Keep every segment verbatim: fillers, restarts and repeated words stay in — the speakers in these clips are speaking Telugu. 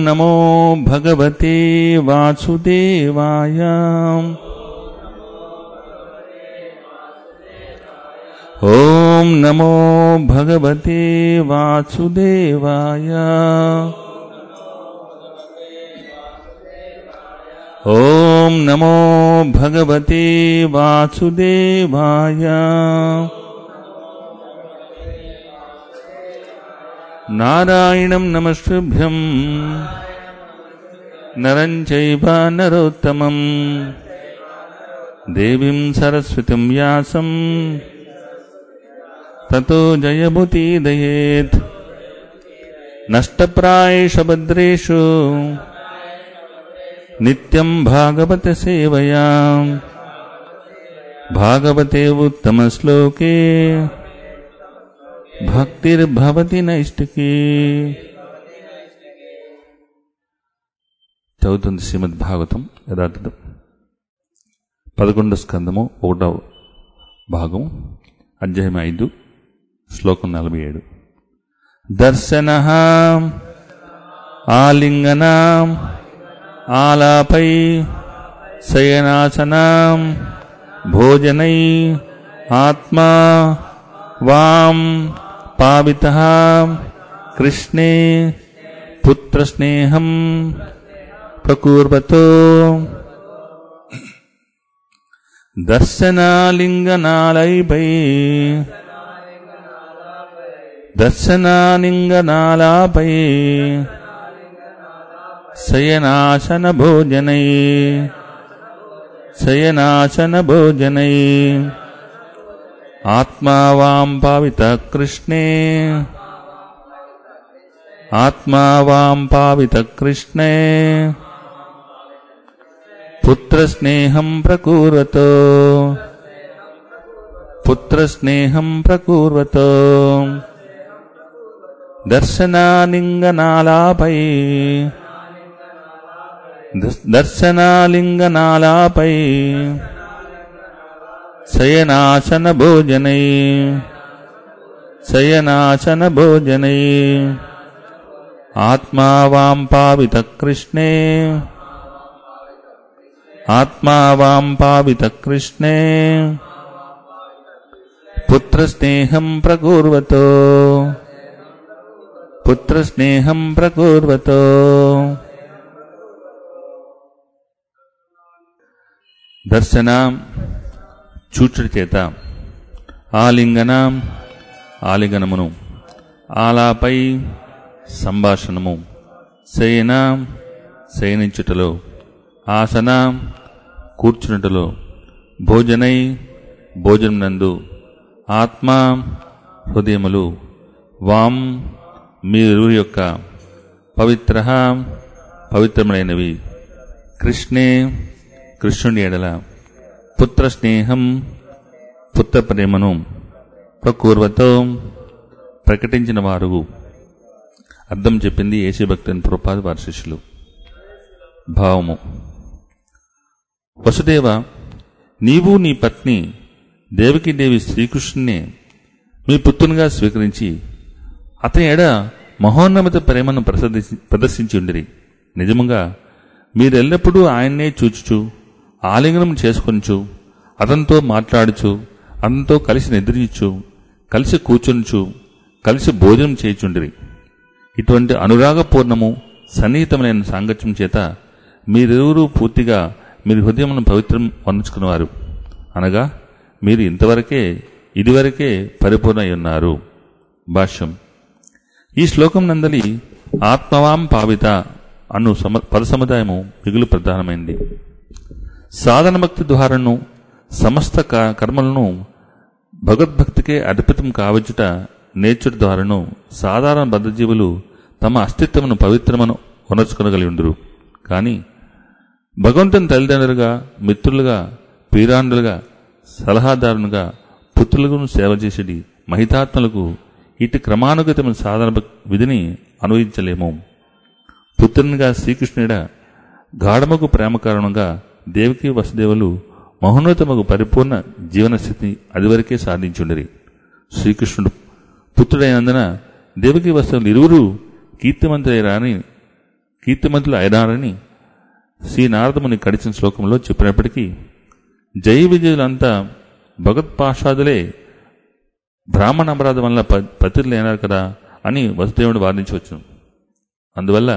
నమో భగవతే వాసుదేవాయ. ఓం నమో భగవతే వాసుదేవాయ. ఓం నమో భగవతే వాసుదేవాయ. నారాయణం నమస్తుభ్యం నరం చైవ నరోత్తమం దేవీం సరస్వతిం వ్యాసం తతో జయముదీరయేత్. నష్టప్రాయేషు భద్రేషు నిత్యం భాగవత సేవయా. భాగవతే ఉత్తమ శ్లోకే భక్తిర్భవతి నైష్టికీ. చదువుతుంది శ్రీమద్ భాగవతం యథాతథం పదకొండవ స్కందము ఒకటవ భాగం అధ్యాయం ఐదు శ్లోకం నలభై ఏడు. దర్శన ఆలింగన ఆలాపై శయనాసనం భోజనై ఆత్మా వాం పావితః కృష్ణే పుత్రస్నేహం ప్రకూర్వతో. దర్శనాలింగనాలైపై దర్శనాలింగనాలాపై శయనాసన భోజనై శయనాసన భోజనై ఆత్మా వాం పావిత కృష్ణే ఆత్మా వాం పావిత కృష్ణే పుత్రస్నేహం ప్రకూర్వతో పుత్రస్నేహం ప్రకూర్వతో. దర్శనాలింగనాలాపై దర్శనాలింగనాలాపై శయనాసన భోజనై శయనాసన భోజనై ఆత్మా వాం పావిత కృష్ణే ఆత్మా వాం పావిత కృష్ణే పుత్రస్నేహం ప్రకూర్వతో పుత్రస్నేహం ప్రకూర్వతో. దర్శన చూచుట చేత, ఆలింగన ఆలింగనమును, ఆలాపై సంభాషణము, శయన శయనించుటలో, ఆసన కూర్చునుటలో, భోజనై భోజనమునందు, ఆత్మ హృదయములు, వాం మీరు యొక్క, పవిత్ర పవిత్రములైనవి, కృష్ణే కృష్ణుని ఎడల, పుత్రస్నేహం పుత్ర ప్రేమను, ప్రకూర్వతో ప్రకటించిన వారు. అర్థం చెప్పింది యేసు భక్తుని ప్రభుపాద వారి శిష్యులు. భావము: వసుదేవ, నీవు నీ పత్ని దేవకీదేవి శ్రీకృష్ణునే మీ పుత్రునిగా స్వీకరించి అతని ఎడ మహోన్నత ప్రేమను ప్రదర్శించి ఉండిరి. నిజముగా మీరెల్లప్పుడూ ఆయన్నే చూచుచు, ఆలింగనం చేసుకొనుచు, అతనితో మాట్లాడుచు, అతనితో కలిసి నిద్రించు, కలిసి కూర్చునుచు, కలిసి భోజనం చేయుచుండిరి. ఇటువంటి అనురాగపూర్ణము సన్నిహితమైన సాంగత్యం చేత మీరెవరూ పూర్తిగా మీరు హృదయమును పవిత్రం వర్ణించుకున్నవారు, అనగా మీరు ఇంతవరకే ఇదివరకే పరిపూర్ణై ఉన్నారు. భాష్యం: ఈ శ్లోకం నందలి ఆత్మవాం పావిత అను సమ పద సముదాయము మిగులు ప్రధానమైంది. సాధన భక్తి ద్వారాను సమస్త కర్మలను భగవద్భక్తికే అర్పితం కావచ్చుట నేర్చుట ద్వారాను సాధారణ బద్ధజీవులు తమ అస్తిత్వమును పవిత్రమును ఉనర్చుకొనగలిగుండురు. కానీ భగవంతుని తల్లిదండ్రులుగా, మిత్రులుగా, పీరాండులుగా, సలహాదారునుగా, పుత్రులకు సేవ చేసేది మహితాత్మలకు ఇటు క్రమానుగతమైన సాధన విధిని అనుభవించలేము. పుత్రునిగా శ్రీకృష్ణుడ గాఢముకు ప్రేమ కారణంగా దేవకీ వసుదేవులు మహోన్నతముకు పరిపూర్ణ జీవనస్థితి అదివరకే సాధించుండిరి. శ్రీకృష్ణుడు పుత్రుడైనందున దేవకీ వసుదేవులు ఇరువురు కీర్తిమంతులైరాని కీర్తిమంతులు అయినారని శ్రీ నారదముని గడిచిన శ్లోకంలో చెప్పినప్పటికీ జయ విజయులంతా భగవత్పాషాదులే బ్రాహ్మణ అపరాధం వల్ల పతితులైనారు కదా అని వసుదేవుడు వాదించవచ్చు. అందువల్ల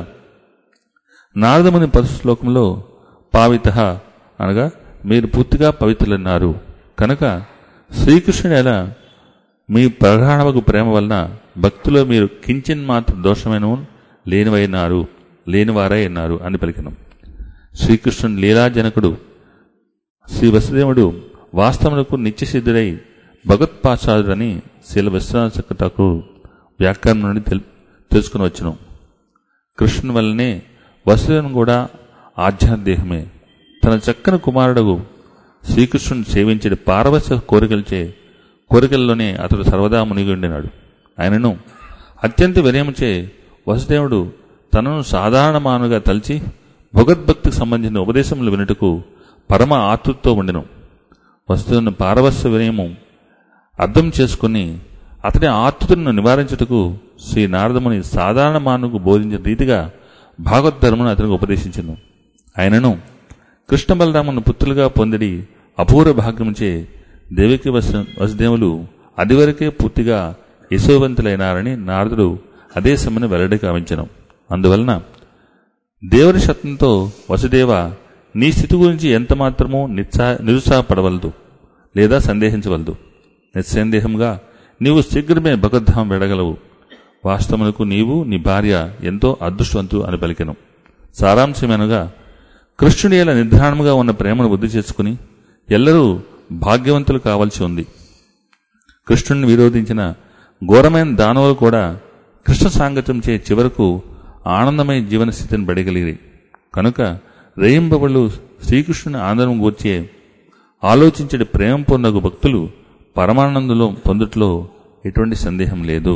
నారదముని పరశు శ్లోకంలో పావిత అనగా మీరు పూర్తిగా పవిత్రులన్నారు కనుక శ్రీకృష్ణుడు ఎలా మీ ప్రగాఢకు ప్రేమ వలన భక్తులో మీరు కించిన్ మాత్ర దోషమైన లేనివైనారు లేనివారై ఉన్నారు అని పలికినం. శ్రీకృష్ణుని లీలాజనకుడు శ్రీ వసుదేవుడు వాస్తవములకు నిత్యసిద్ధుడై భగవత్పాచార్యుడని శీల విశ్వనాథకు వ్యాఖ్యానం నుండి తెలు తెలుసుకుని వచ్చును. కృష్ణుని వల్లనే వసుదేవుని కూడా ఆధ్యాత్మికమే. తన చక్కని కుమారుడు శ్రీకృష్ణుని సేవించే పారవశ్య కోరికలచే కోరికల్లోనే అతడు సర్వదా మునిగి ఉండినాడు. ఆయనను అత్యంత వినయముచే వసుదేవుడు తనను సాధారణ మానవుగా తలిచి భగవద్భక్తికి సంబంధించిన ఉపదేశములు వినుటకు పరమ ఆతృతతో ఉండెను. వసుదేవుని పారవశ్య వినయము అర్థం చేసుకుని అతడి ఆతృతను నివారించుటకు శ్రీ నారదముని సాధారణ మానవుకు బోధించిన రీతిగా భాగవద్ధర్మను అతనికి ఉపదేశించెను. ఆయనను కృష్ణ బలరామును పుత్రులుగా పొందిడి అపూర్వ భాగ్యముచే దేవికి వసు వసుదేవులు అదివరకే పూర్తిగా యశోవంతులైనారని నారదుడు అదే సమయం వెల్లడి కావించెను. అందువలన దేవుని శత్నంతో వసుదేవ నీ స్థితి గురించి ఎంత మాత్రమూ నిత్సా నిరుత్సాహపడవలదు లేదా సందేహించవలదు. నిస్సందేహంగా నీవు శీఘ్రమే భగవద్ధామం వెడగలవు. వాస్తవమునకు నీవు నీ భార్య ఎంతో అదృష్టవంతు అని పలికెను. సారాంశమనగా కృష్ణుడి ఎలా నిర్ధారణముగా ఉన్న ప్రేమను వృద్ధి చేసుకుని ఎల్లరూ భాగ్యవంతులు కావాల్సి ఉంది. కృష్ణుడిని విరోధించిన ఘోరమైన దానవులు కూడా కృష్ణ సాంగత్యం చే చివరకు ఆనందమయ జీవన స్థితిని పడగలిగి కనుక రేయింబవళ్ళు శ్రీకృష్ణుని ఆనందం గూర్చే ఆలోచించే ప్రేమ పొందగు భక్తులు పరమానందంలో పొందుట్లో ఎటువంటి సందేహం లేదు.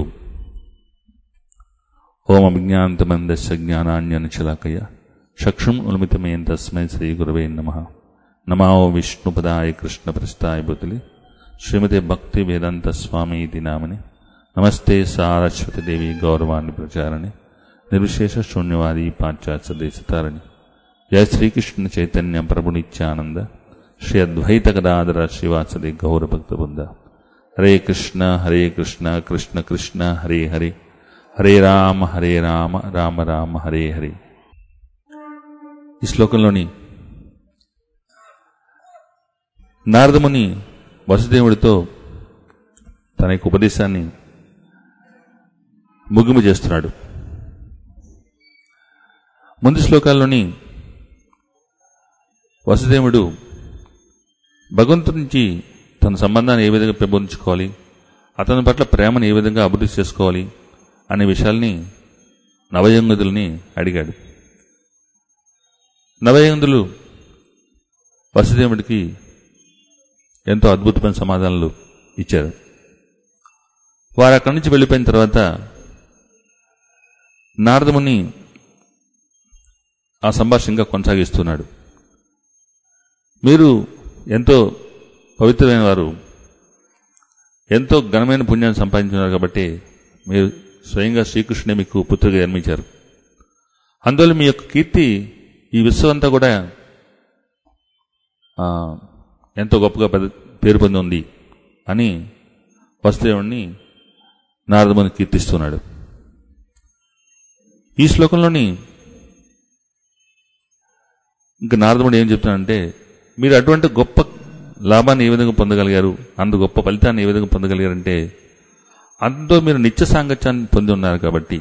ఓం అభిజ్ఞాంతమందస్య జ్ఞానాన్యనుచలాకయ చక్షుం ఉన్మితమేన తస్మై శ్రీ గురవే నమః. నమో విష్ణుపదాయ కృష్ణ ప్రస్థాయ బుతులి శ్రీమతే భక్తి వేదాంత స్వామి ఇది నామని. నమస్తే సారస్వతి దేవి గౌరవాన్ని ప్రచారణి నిర్విశేష శూన్యవాది పాశ్చాత్య దేశతారణి. జయ శ్రీకృష్ణ చైతన్య ప్రభు నిత్యానంద శ్రీ అద్వైత గదాధర శ్రీవాసది గౌరభక్త బృంద. హరే కృష్ణ హరే కృష్ణ కృష్ణ కృష్ణ హరే హరే హరే రామ హరే రామ రామ రామ హరే హరే. ఈ శ్లోకంలోని నారదముని వసుదేవుడితో తన యొక్క ఉపదేశాన్ని ముగింపు చేస్తున్నాడు. ముందు శ్లోకాల్లోని వసుదేవుడు భగవంతుడి నుంచి తన సంబంధాన్ని ఏ విధంగా పెంపొందించుకోవాలి, అతని పట్ల ప్రేమను ఏ విధంగా అభివృద్ధి చేసుకోవాలి అనే విషయాల్ని నవయంగుదుల్ని అడిగాడు. నవయంగుదులు వసుదేవుడికి ఎంతో అద్భుతమైన సమాధానాలు ఇచ్చారు. వారు అక్కడి నుంచి వెళ్ళిపోయిన తర్వాత నారదముని ఆ సంభాషణగా కొనసాగిస్తున్నాడు. మీరు ఎంతో పవిత్రమైన వారు, ఎంతో ఘనమైన పుణ్యాన్ని సంపాదించున్నారు కాబట్టి మీరు స్వయంగా శ్రీకృష్ణుడే మీకు పుత్రుడిగా జన్మించారు. అందువల్ల మీ యొక్క కీర్తి ఈ విశ్వం అంతా కూడా ఎంతో గొప్పగా పేరు పొంది ఉంది అని వసుదేవుడిని నారదముని కీర్తిస్తున్నాడు. ఈ శ్లోకంలోని ఇంకా నారదముడు ఏం చెప్తున్నాడంటే, మీరు అటువంటి గొప్ప లాభాన్ని ఏ విధంగా పొందగలిగారు, అంత గొప్ప ఫలితాన్ని ఏ విధంగా పొందగలిగారంటే అందులో మీరు నిత్య సాంగత్యాన్ని పొంది ఉన్నారు కాబట్టి.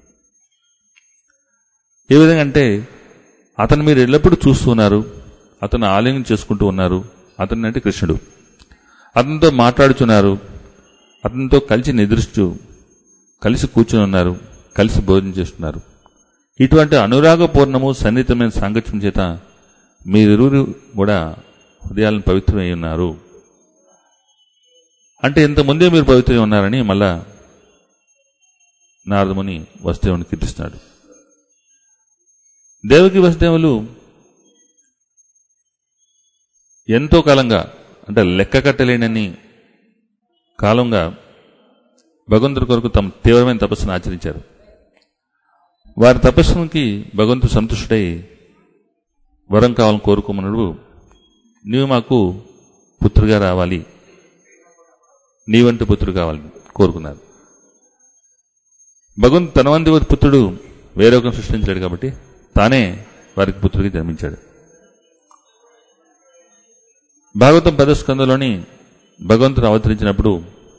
ఏ విధంగా అంటే అతను మీరు ఎల్లప్పుడూ చూస్తున్నారు, అతను ఆలయం చేసుకుంటూ ఉన్నారు, అతను అంటే కృష్ణుడు, అతనితో మాట్లాడుచున్నారు, అతనితో కలిసి నిద్రిస్తూ కలిసి కూర్చుని ఉన్నారు, కలిసి భోజనం చేస్తున్నారు. ఇటువంటి అనురాగపూర్ణము సన్నిహితమైన సాంగత్యం చేత మీరిరువురు కూడా హృదయాలను పవిత్రమై ఉన్నారు. అంటే ఇంతకుముందే మీరు పవిత్రమై ఉన్నారని మళ్ళా నారదముని వసుదేవుని కీర్తిస్తున్నాడు. దేవకి వసుదేవులు ఎంతో కాలంగా, అంటే లెక్క కట్టలేనన్ని కాలంగా భగవంతుడి కొరకు తమ తీవ్రమైన తపస్సును ఆచరించారు. వారి తపస్సుకి భగవంతుడు సంతుష్టుడై వరం కావాలని కోరుకోమన్నాడు. నీవు మాకు పుత్రుగా రావాలి, నీవంటి పుత్రుడు కావాలని కోరుకున్నారు. భగవంతుడు తన వంటి పుత్రుడు వేరొకరిని సృష్టించాడు కాబట్టి తానే వారికి పుత్రుడికి జన్మించాడు. భాగవతం పదో స్కందంలోని భగవంతుడు అవతరించినప్పుడు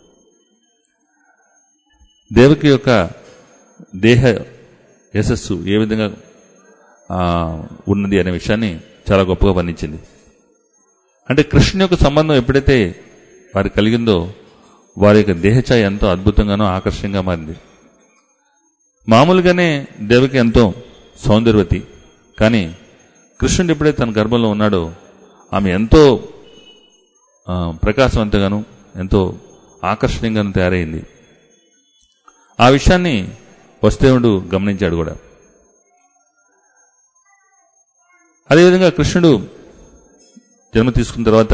దేవకి యొక్క దేహ యశస్సు ఏ విధంగా ఉన్నది అనే విషయాన్ని చాలా గొప్పగా వర్ణించింది. అంటే కృష్ణుని యొక్క సంబంధం ఎప్పుడైతే వారికి కలిగిందో వారి యొక్క దేహఛాయ ఎంతో అద్భుతంగానో ఆకర్షణీయంగా మారింది. మామూలుగానే దేవకి ఎంతో సౌందర్యవతి, కానీ కృష్ణుడు ఎప్పుడైతే తన గర్భంలో ఉన్నాడో ఆమె ఎంతో ప్రకాశవంతంగాను ఎంతో ఆకర్షణీయంగాను తయారైంది. ఆ విషయాన్ని వసుదేవుడు గమనించాడు కూడా. అదేవిధంగా కృష్ణుడు జన్మ తీసుకున్న తర్వాత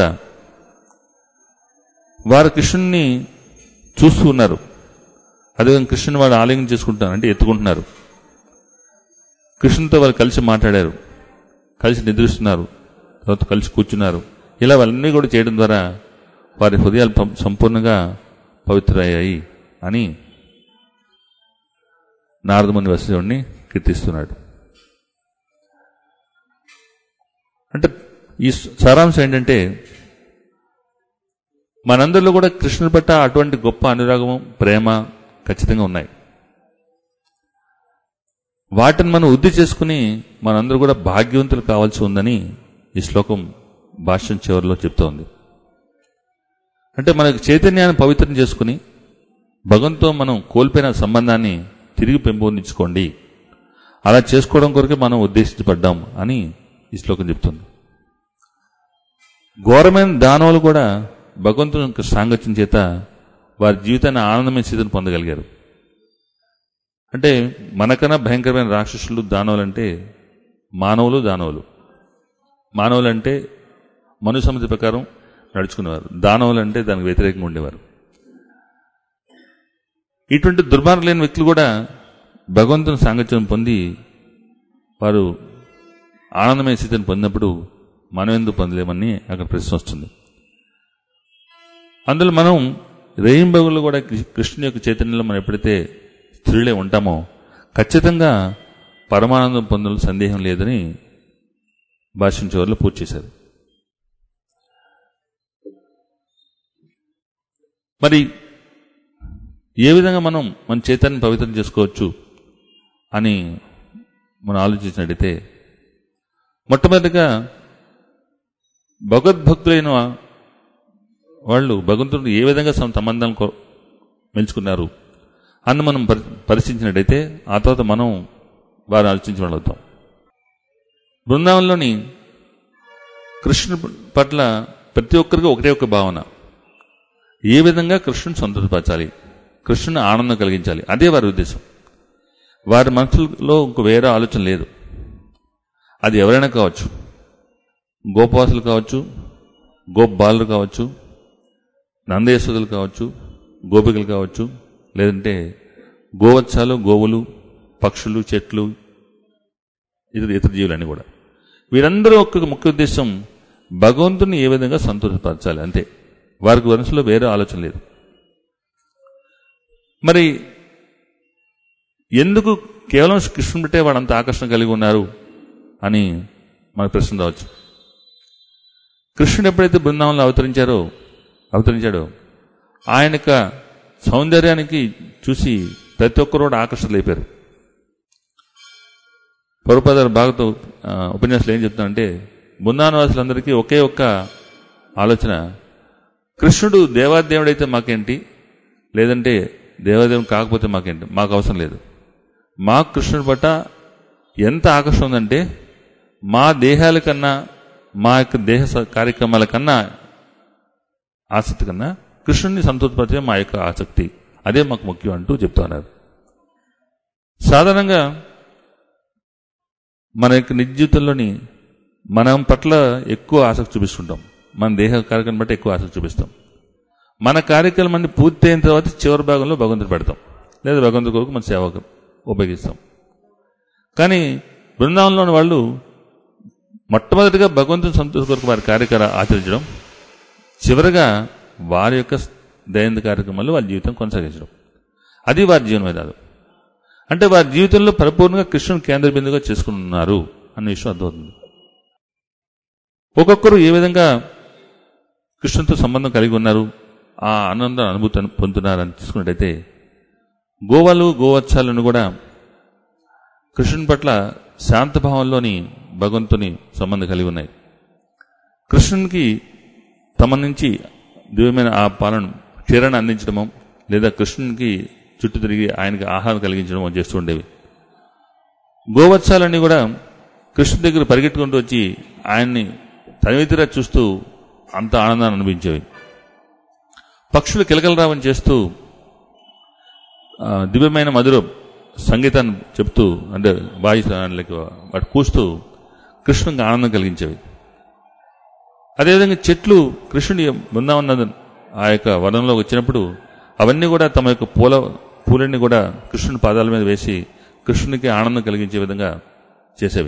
వారు కృష్ణుణ్ణి చూస్తూ ఉన్నారు. అదేవిధంగా కృష్ణుని వాళ్ళు ఆలింగనం చేసుకుంటున్నారు, అంటే ఎత్తుకుంటున్నారు. కృష్ణునితో వాళ్ళు కలిసి మాట్లాడారు, కలిసి నిద్రిస్తున్నారు, తర్వాత కలిసి కూర్చున్నారు. ఇలా వాళ్ళన్నీ కూడా చేయడం ద్వారా వారి హృదయాలు సంపూర్ణంగా పవిత్రమయ్యాయి అని నారదముని వసుదేవుడిని కీర్తిస్తున్నాడు. అంటే ఈ సారాంశం ఏంటంటే మనందరిలో కూడా కృష్ణుని పట్ల అటువంటి గొప్ప అనురాగము, ప్రేమ ఖచ్చితంగా ఉన్నాయి. వాటిని మనం వృద్ధి చేసుకుని మనందరూ కూడా భాగ్యవంతులు కావాల్సి ఉందని ఈ శ్లోకం భాష్యం చివరిలో చెప్తోంది. అంటే మనకు చైతన్యాన్ని పవిత్రం చేసుకుని భగవంతుతో మనం కోల్పోయిన సంబంధాన్ని తిరిగి పెంపొందించుకోండి, అలా చేసుకోవడం కొరకే మనం ఉద్దేశించబడ్డాం అని ఈ శ్లోకం చెప్తుంది. ఘోరమైన దానవులు కూడా భగవంతుని యొక్క సాంగత్యం చేత వారి జీవితాన్ని ఆనందమైన స్థితిని పొందగలిగారు. అంటే మనకన్నా భయంకరమైన రాక్షసులు దానవులంటే మానవులు దానవులు. మానవులు అంటే మను సమితి ప్రకారం నడుచుకునేవారు, దానవులు అంటే దానికి వ్యతిరేకంగా ఉండేవారు. ఇటువంటి దుర్మార్గులైన వ్యక్తులు కూడా భగవంతుని సాంగత్యం పొంది వారు ఆనందమైన స్థితిని పొందినప్పుడు మనం ఎందుకు పొందలేమని అక్కడ ప్రశ్న వస్తుంది. అందులో మనం రేయింబగుల్లో కూడా కృష్ణుని యొక్క చైతన్యంలో మనం ఎప్పుడైతే స్థిరులే ఉంటామో ఖచ్చితంగా పరమానందం పొందడం సందేహం లేదని భాష్యం చివరిలో పూర్తి చేశారు. మరి ఏ విధంగా మనం మన చైతన్యం పవిత్రం చేసుకోవచ్చు అని మనం ఆలోచించినట్టయితే మొట్టమొదటిగా భగవద్భక్తులైన వాళ్ళు భగవంతుడు ఏ విధంగా సంబంధాలను మెలుచుకున్నారు అన్న మనం పరిశీలించినట్టయితే ఆ తర్వాత మనం వారు ఆలోచించిన వాళ్ళు అవుతాం. బృందావనంలోని కృష్ణుని పట్ల ప్రతి ఒక్కరికి ఒకటే ఒక భావన, ఏ విధంగా కృష్ణుని సంతృప్తిపరచాలి, కృష్ణుని ఆనందం కలిగించాలి, అదే వారి ఉద్దేశం. వారి మనసులో ఇంకో వేరే ఆలోచన లేదు. అది ఎవరైనా కావచ్చు, గోపవాసులు కావచ్చు, గోపాలులు కావచ్చు, నందయశోదులు కావచ్చు, గోపికలు కావచ్చు, లేదంటే గోవత్సాలు, గోవులు, పక్షులు, చెట్లు, ఇతర ఇతర జీవులన్నీ కూడా వీరందరూ ఒక్క ముఖ్య ఉద్దేశం భగవంతుని ఏ విధంగా సంతృప్తిపరచాలి, అంతే. వారికి మనసులో వేరే ఆలోచన లేదు. మరి ఎందుకు కేవలం కృష్ణుని బట్టే వాడంత ఆకర్షణ కలిగి ఉన్నారు అని మనకు ప్రశ్న రావచ్చు. కృష్ణుడు ఎప్పుడైతే బృందావనంలో అవతరించారో అవతరించాడో ఆయన యొక్క సౌందర్యానికి చూసి ప్రతి ఒక్కరు కూడా ఆకర్షితులైపోయారు. ప్రభుపాద భాగవత ఉపన్యాసాలు ఏం చెప్తానంటే బృందావనవాసులందరికీ ఒకే ఒక్క ఆలోచన, కృష్ణుడు దేవాదేవుడైతే మాకేంటి, లేదంటే దేవాదేవుడు కాకపోతే మాకేంటి, మాకు అవసరం లేదు. మాకు కృష్ణుడి పట్ల ఎంత ఆకర్షణ ఉందంటే మా దేహాల కన్నా మా యొక్క దేహ కార్యక్రమాల కన్నా ఆసక్తి కన్నా కృష్ణుడిని సంతృప్తిపరిచే మా యొక్క ఆసక్తి, అదే మాకు ముఖ్యం అంటూ చెప్తున్నారు. సాధారణంగా మన యొక్క నిజ జీవితంలోని మనం పట్ల ఎక్కువ ఆసక్తి చూపిస్తుంటాం, మన దేహ కార్యక్రమం బట్టి ఎక్కువ ఆసక్తి చూపిస్తాం. మన కార్యక్రమాన్ని పూర్తయిన తర్వాత చివరి భాగంలో భగవంతుడు పెడతాం, లేదా భగవంతుడి కొరకు మన సేవకు ఉపయోగిస్తాం. కానీ బృందావనంలోని వాళ్ళు మొట్టమొదటిగా భగవంతుని సంతోషం కొరకు వారి కార్యక్రమాలు ఆచరించడం, చివరిగా వారి యొక్క దైనందిన కార్యక్రమాల్లో వారి జీవితం కొనసాగించడం, అది వారి జీవన విధానం. అంటే వారి జీవితంలో పరిపూర్ణంగా కృష్ణుని కేంద్ర బిందుగా చేసుకున్నారు అన్న విషయం అర్థమవుతుంది. ఒక్కొక్కరు ఏ విధంగా కృష్ణునితో సంబంధం కలిగి ఉన్నారు, ఆ ఆనందం అనుభూతి పొందుతున్నారని తీసుకున్నట్టయితే, గోవాలు గోవత్సాలను కూడా కృష్ణుని పట్ల శాంతభావంలోని భగవంతుని సంబంధం కలిగి ఉన్నాయి. కృష్ణునికి తమ నుంచి దివ్యమైన ఆ పాలన క్షీరాన్ని అందించడమో లేదా కృష్ణునికి చుట్టూ తిరిగి ఆయనకి ఆహారం కలిగించడమో చేస్తూ ఉండేవి. గోవత్సాలన్నీ కూడా కృష్ణుడి దగ్గర పరిగెట్టుకుంటూ వచ్చి ఆయన్ని తనివితిరా చూస్తూ అంత ఆనందాన్ని అనిపించేవి. పక్షులు కిలకలరావని చేస్తూ దివ్యమైన మధుర సంగీతాన్ని చెప్తూ, అంటే వాయిస్ వాటి కూస్తూ కృష్ణునికి ఆనందం కలిగించేవి. అదేవిధంగా చెట్లు కృష్ణుడి బృందావన ఆ యొక్క వనంలో వచ్చినప్పుడు అవన్నీ కూడా తమ యొక్క పూల పూలన్నీ కూడా కృష్ణుని పాదాల మీద వేసి కృష్ణునికి ఆనందం కలిగించే విధంగా చేసేవి.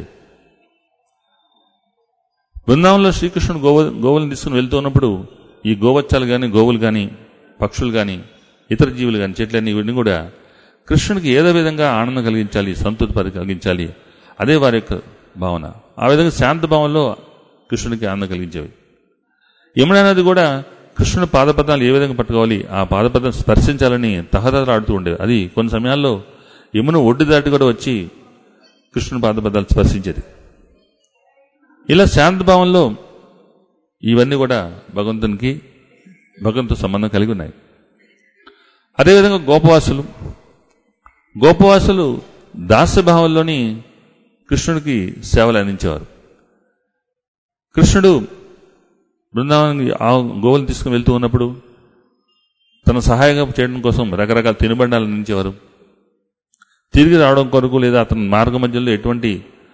బృందావనంలో శ్రీకృష్ణుడు గోవ గోవులను తీసుకుని వెళ్తూ ఉన్నప్పుడు ఈ గోవత్సాలు కానీ, గోవులు కానీ, పక్షులు కానీ, ఇతర జీవులు కానీ, చెట్లన్నీ ఇవన్నీ కూడా కృష్ణునికి ఏదో విధంగా ఆనందం కలిగించాలి, సంతృప్తి కలిగించాలి, అదే వారి యొక్క భావన. ఆ విధంగా శాంత భావంలో కృష్ణునికి ఆనందం కలిగించేవి. యమునా నది కూడా కృష్ణుని పాదపద్మాలు ఏ విధంగా పట్టుకోవాలి, ఆ పాదపద్మం స్పర్శించాలని తహతహలాడుతూ ఉండేది. అది కొన్ని సమయాల్లో యమున ఒడ్డు దాటి కూడా వచ్చి కృష్ణుని పాదపద్మాలు స్పర్శించేది. ఇలా శాంతభావంలో ఇవన్నీ కూడా భగవంతునికి భగవంతుతో సంబంధం కలిగి ఉన్నాయి. అదేవిధంగా గోపవాసులు గోపవాసులు దాస్యభావంలోని కృష్ణుడికి సేవలు అందించేవారు. కృష్ణుడు బృందావనానికి ఆ గోవులు తీసుకుని వెళ్తూ ఉన్నప్పుడు తన సహాయంగా చేయడం కోసం రకరకాల తినుబండాలు అందించేవారు. తిరిగి రావడం కొరకు లేదా అతని మార్గ మధ్యలో ఎటువంటి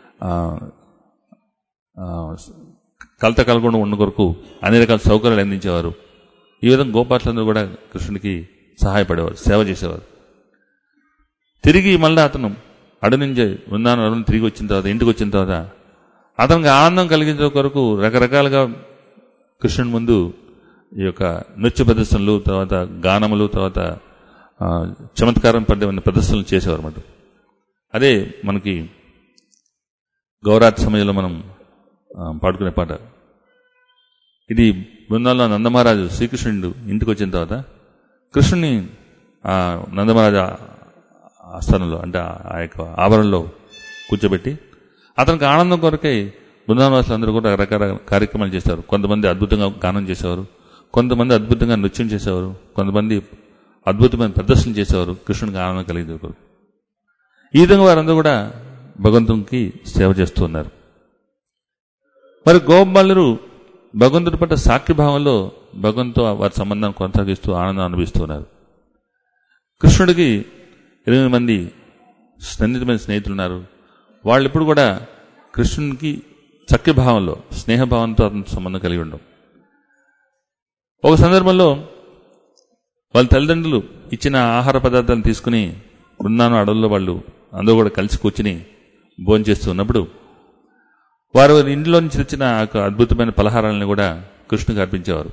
కలత కలగకుండా ఉన్న కొరకు అన్ని రకాల సౌకర్యాలు అందించేవారు. ఈ విధంగా గోపాసులందరూ కూడా కృష్ణుడికి సహాయపడేవారు, సేవ చేసేవారు. తిరిగి మళ్ళీ అతను అడు నుంచి బృందావనం అడుగు తిరిగి వచ్చిన తర్వాత ఇంటికి వచ్చిన తర్వాత అతనికి ఆనందం కలిగించే కొరకు రకరకాలుగా కృష్ణుని ముందు ఈ యొక్క నృత్య ప్రదర్శనలు, తర్వాత గానములు, తర్వాత చమత్కారం పడే ప్రదర్శనలు చేసేవారు అన్నమాట. అదే మనకి గౌరాత్రి సమయంలో మనం పాడుకునే పాట. ఇది బృందావనంలో నందమహారాజు శ్రీకృష్ణుడు ఇంటికి వచ్చిన తర్వాత కృష్ణుని ఆ నందమహారాజు ఆస్థానంలో, అంటే ఆ యొక్క ఆవరణలో కూర్చోబెట్టి అతనికి ఆనందం కొరకై బృందావనవాసులు అందరూ కూడా రకరకాల కార్యక్రమాలు చేశారు. కొంతమంది అద్భుతంగా గానం చేసేవారు, కొంతమంది అద్భుతంగా నృత్యం చేసేవారు, కొంతమంది అద్భుతమైన ప్రదర్శనలు చేసేవారు కృష్ణునికి ఆనందం కలిగేవారు. ఈ విధంగా వారందరూ కూడా భగవంతునికి సేవ చేస్తూ ఉన్నారు. మరి గోపాలురు భగవంతుడి పట్ల సాక్షిభావంలో భగవంతుతో వారి సంబంధాన్ని కొనసాగిస్తూ ఆనందం అనుభవిస్తున్నారు. కృష్ణుడికి ఎనిమిది మంది సన్నిహితమైన స్నేహితులు ఉన్నారు. వాళ్ళు ఇప్పుడు కూడా కృష్ణునికి సఖ్యభావంలో, స్నేహభావంతో అతని సంబంధం కలిగి ఉండడం. ఒక సందర్భంలో వాళ్ళ తల్లిదండ్రులు ఇచ్చిన ఆహార పదార్థాలను తీసుకుని బృందావనం అడవుల్లో వాళ్ళు అందరూ కూడా కలిసి కూర్చుని భోజనం చేస్తూ ఉన్నప్పుడు వారు ఇంట్లో నుంచి తెచ్చిన అద్భుతమైన పలహారాలను కూడా కృష్ణునికి అర్పించేవారు.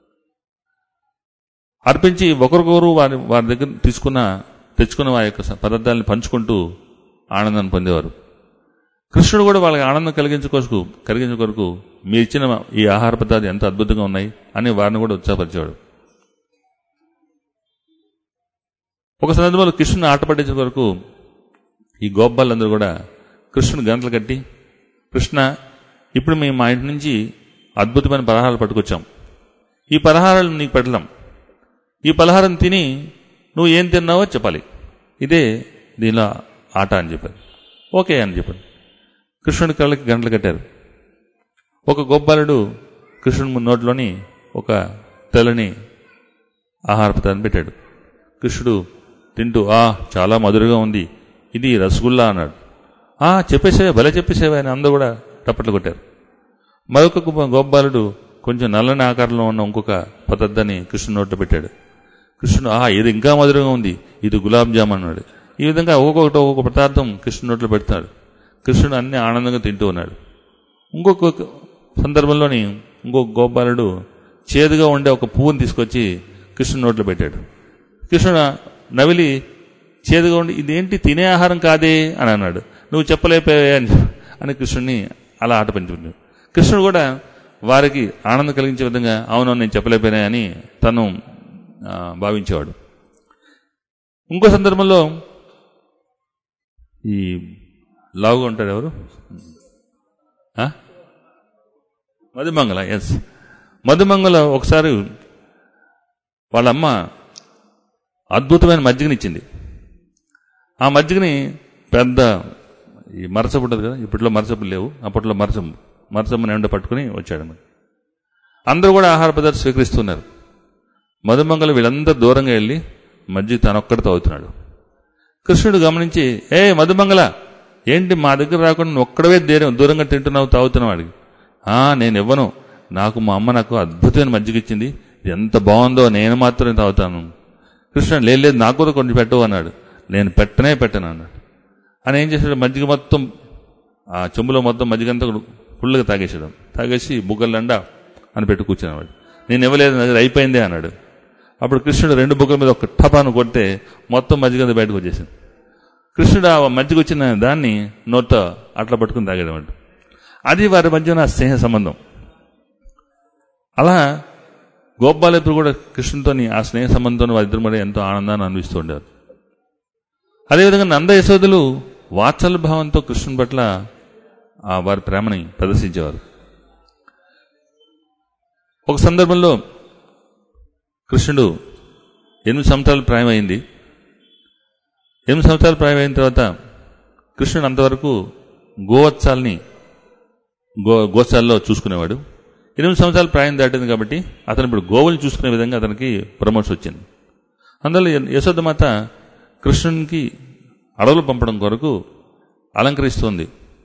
అర్పించి ఒకరికొకరు వారి వారి దగ్గర తీసుకున్న తెచ్చుకున్న వారి యొక్క పదార్థాలను పంచుకుంటూ ఆనందాన్ని పొందేవారు. కృష్ణుడు కూడా వాళ్ళకి ఆనందం కలిగించే కొరకు కలిగించే కొరకు మీరు ఇచ్చిన ఈ ఆహార పదార్థాలు ఎంత అద్భుతంగా ఉన్నాయి అని వారిని కూడా ఉత్సాహపరిచేవాడు. ఒక సందర్భంలో కృష్ణుని ఆట పట్టించే వరకు ఈ గోపాలందరూ కూడా కృష్ణుని గంటలు కట్టి, కృష్ణ ఇప్పుడు మేము మా ఇంటి నుంచి అద్భుతమైన పలహారాలు పట్టుకొచ్చాం, ఈ పలహారాలు నీకు పెట్టలేం, ఈ పలహారం తిని నువ్వు ఏం తిన్నావో చెప్పాలి, ఇదే దీనిలో ఆట అని చెప్పారు. ఓకే అని చెప్పారు. కృష్ణుడి కళ్ళకి గంటలు కట్టారు. ఒక గోపాలుడు కృష్ణుడి నోట్లోని ఒక తెల్లని ఆహార పదార్థం పెట్టాడు. కృష్ణుడు తింటూ ఆ చాలా మధురంగా ఉంది, ఇది రసగుల్లా అన్నాడు. ఆ చెప్పేసేవే, భలే చెప్పేసేవే అని అందరూ కూడా టప్పట్లు కొట్టారు. మరొక గోపాలుడు కొంచెం నల్లని ఆకారంలో ఉన్న ఇంకొక పదార్థాన్ని కృష్ణుడి నోట్లో పెట్టాడు. కృష్ణుడు ఆ ఇది ఇంకా మధురంగా ఉంది, ఇది గులాబ్ జామ్ అన్నాడు. ఈ విధంగా ఒక్కొక్కటి ఒక్కొక్క పదార్థం కృష్ణుడి నోట్లో పెడతాడు. కృష్ణుడు అన్ని ఆనందంగా తింటూ ఉన్నాడు. ఇంకొక సందర్భంలోని ఇంకొక గోపాలుడు చేదుగా ఉండే ఒక పువ్వుని తీసుకొచ్చి కృష్ణుడి నోట్లో పెట్టాడు. కృష్ణుడు నవిలి చేదుగా ఉండి ఇదేంటి తినే ఆహారం కాదే అని అన్నాడు. నువ్వు చెప్పలేకపోయా అని అని కృష్ణుడిని అలా ఆట పెంచుకున్నాడు. కృష్ణుడు కూడా వారికి ఆనందం కలిగించే విధంగా అవునవును నేను చెప్పలేకపోయినా అని తను భావించేవాడు. ఇంకో సందర్భంలో ఈ లావుగా ఉంటాడు ఎవరు, మధుమంగళ. ఎస్, మధుమంగళ ఒకసారి వాళ్ళమ్మ అద్భుతమైన మజ్జిగనిచ్చింది. ఆ మజ్జిగని పెద్ద ఈ మరసపు ఉంటుంది కదా, ఇప్పట్లో మరసపులు లేవు, అప్పట్లో మరసం మరసమ్మని ఎండ పట్టుకుని వచ్చాడు. అందరూ కూడా ఆహార పదార్థాలు స్వీకరిస్తున్నారు. మధుమంగళ వీళ్ళందరూ దూరంగా వెళ్ళి మజ్జిగ తనొక్కడితో అవుతున్నాడు. కృష్ణుడు గమనించి, ఏ మధుమంగళ ఏంటి మా దగ్గర రాకుండా నువ్వు ఒక్కడవే దేరం దూరంగా తింటున్నావు తాగుతున్నావు అడిగి. నేను ఇవ్వను, నాకు మా అమ్మ నాకు అద్భుతమైన మజ్జిగ ఇచ్చింది, ఎంత బాగుందో నేను మాత్రమే తాగుతాను. కృష్ణుడు లేదు లేదు నాకు కూడా కొంచెం పెట్టవు అన్నాడు. నేను పెట్టనే పెట్టను అన్నాడు. అని ఏం చేశాడు, మజ్జిగ మొత్తం ఆ చెంబులో మొత్తం మజ్జిగంతా ఫుల్గా తాగేసాడు. తాగేసి బుగ్గలండా అని పెట్టి కూర్చున్నాడు. నేను ఇవ్వలేదు, నా దగ్గర అయిపోయిందే అన్నాడు. అప్పుడు కృష్ణుడు రెండు బుగ్గల మీద ఒక టపాను కొడితే మొత్తం మజ్జిగంతా బయటకు వచ్చేసింది. కృష్ణుడు ఆ మజ్జిగ వచ్చిన దాన్ని నోట్తో అట్లా పట్టుకుని తాగేవాడు. అది వారి మధ్యన స్నేహ సంబంధం. అలా గోపాలు ఎప్పుడు కూడా కృష్ణుడితో ఆ స్నేహ సంబంధంతో వారిద్దరు మరి ఎంతో ఆనందాన్ని అనుభవిస్తూ ఉండేవారు. అదేవిధంగా నంద యశోదలు వాత్సల్య భావంతో కృష్ణుని పట్ల వారి ప్రేమని ప్రదర్శించేవారు. ఒక సందర్భంలో కృష్ణుడు ఎనిమిది సంవత్సరాలు ప్రాయమైంది. ఎనిమిది సంవత్సరాలు ప్రాయమైన తర్వాత కృష్ణుడు అంతవరకు గోవత్సాలని గో గోశాలలో చూసుకునేవాడు. ఎనిమిది సంవత్సరాలు ప్రాయం దాటింది కాబట్టి అతను ఇప్పుడు గోవులు చూసుకునే విధంగా అతనికి ప్రమోషన్ వచ్చింది. అందువల్ల యశోదమాత కృష్ణునికి అడవులు పంపడం కొరకు అలంకరిస్తుంది.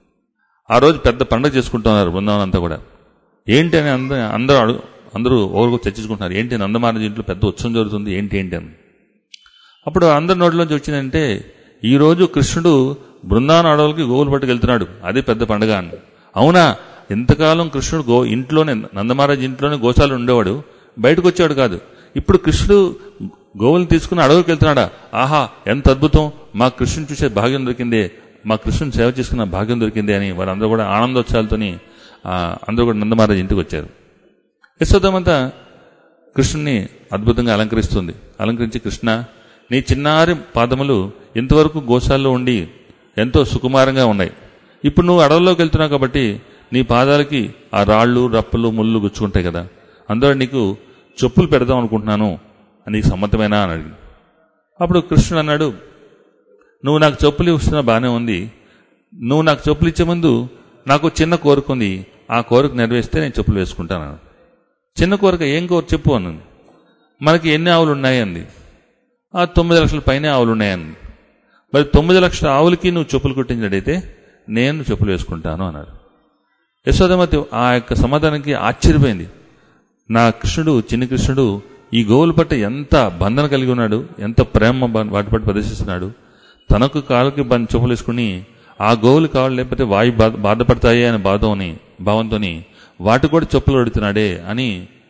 ఆ రోజు పెద్ద పండుగ చేసుకుంటున్నారు బృందావనం అంతా కూడా. ఏంటి అని అందరూ అందరూ అడుగు అందరూ ఒకరికి చర్చించుకుంటున్నారు. ఏంటి నందమారాజు ఇంట్లో పెద్ద ఉత్సవం జరుగుతుంది, ఏంటి ఏంటి అని. అప్పుడు అందరి నోట్లోంచి వచ్చిందంటే, ఈరోజు కృష్ణుడు బృందావనం అడవులకి గోవులు పట్టుకెళ్తున్నాడు, అది పెద్ద పండుగ అని. అవునా, ఎంతకాలం కృష్ణుడు గో ఇంట్లోనే నందమహారాజు ఇంట్లోనే గోశాలు ఉండేవాడు, బయటకు వచ్చేవాడు కాదు. ఇప్పుడు కృష్ణుడు గోవులు తీసుకుని అడవులకు వెళ్తున్నాడా, ఆహా ఎంత అద్భుతం, మా కృష్ణుని చూసే భాగ్యం దొరికిందే, మా కృష్ణుని సేవ చేసుకున్న భాగ్యం దొరికిందే అని వారందరూ కూడా ఆనందోత్సాహాలతోని అందరూ కూడా నందమహారాజు ఇంటికి వచ్చారు. యశోదమాత కృష్ణుని అద్భుతంగా అలంకరిస్తుంది. అలంకరించి, కృష్ణ నీ చిన్నారి పాదములు ఇంతవరకు గోశాలలో ఉండి ఎంతో సుకుమారంగా ఉన్నాయి, ఇప్పుడు నువ్వు అడవుల్లోకి వెళ్తున్నావు కాబట్టి నీ పాదాలకి ఆ రాళ్ళు రప్పలు ముళ్ళు గుచ్చుకుంటాయి కదా, అందులో నీకు చెప్పులు పెడదాం అనుకుంటున్నాను, నీకు సమ్మతమేనా అని అడిగి. అప్పుడు కృష్ణుడు అన్నాడు, నువ్వు నాకు చెప్పులు ఇస్తున్నా బాగానే ఉంది, నువ్వు నాకు చెప్పులు ఇచ్చే ముందు నాకు చిన్న కోరిక ఉంది, ఆ కోరిక నెరవేరిస్తే నేను చెప్పులు వేసుకుంటాను. చిన్న కోరిక, ఏం కోరిక చెప్పు అన్నాను. మనకి ఎన్ని ఆవులు ఉన్నాయి అంది. ఆ తొమ్మిది లక్షల పైనే ఆవులు ఉన్నాయండి. మరి తొమ్మిది లక్షల ఆవులకి నువ్వు చెప్పులు కుట్టించినట్టయితే నేను చెప్పులు వేసుకుంటాను అన్నాడు. యశోదమతి ఆ యొక్క సమాధానానికి ఆశ్చర్యపోయింది. నా కృష్ణుడు, చిన్ని కృష్ణుడు ఈ గోవుల పట్ల ఎంత బంధన కలిగి ఉన్నాడు, ఎంత ప్రేమ వాటి పట్ల ప్రదర్శిస్తున్నాడు. తనకు కాళ్ళకి బంధ చెప్పులు వేసుకుని ఆ గోవులు కావాలి లేకపోతే వాయు బాధ బాధపడతాయి అనే బాధని భావంతో వాటి కూడా చెప్పులు అడుగుతున్నాడే అని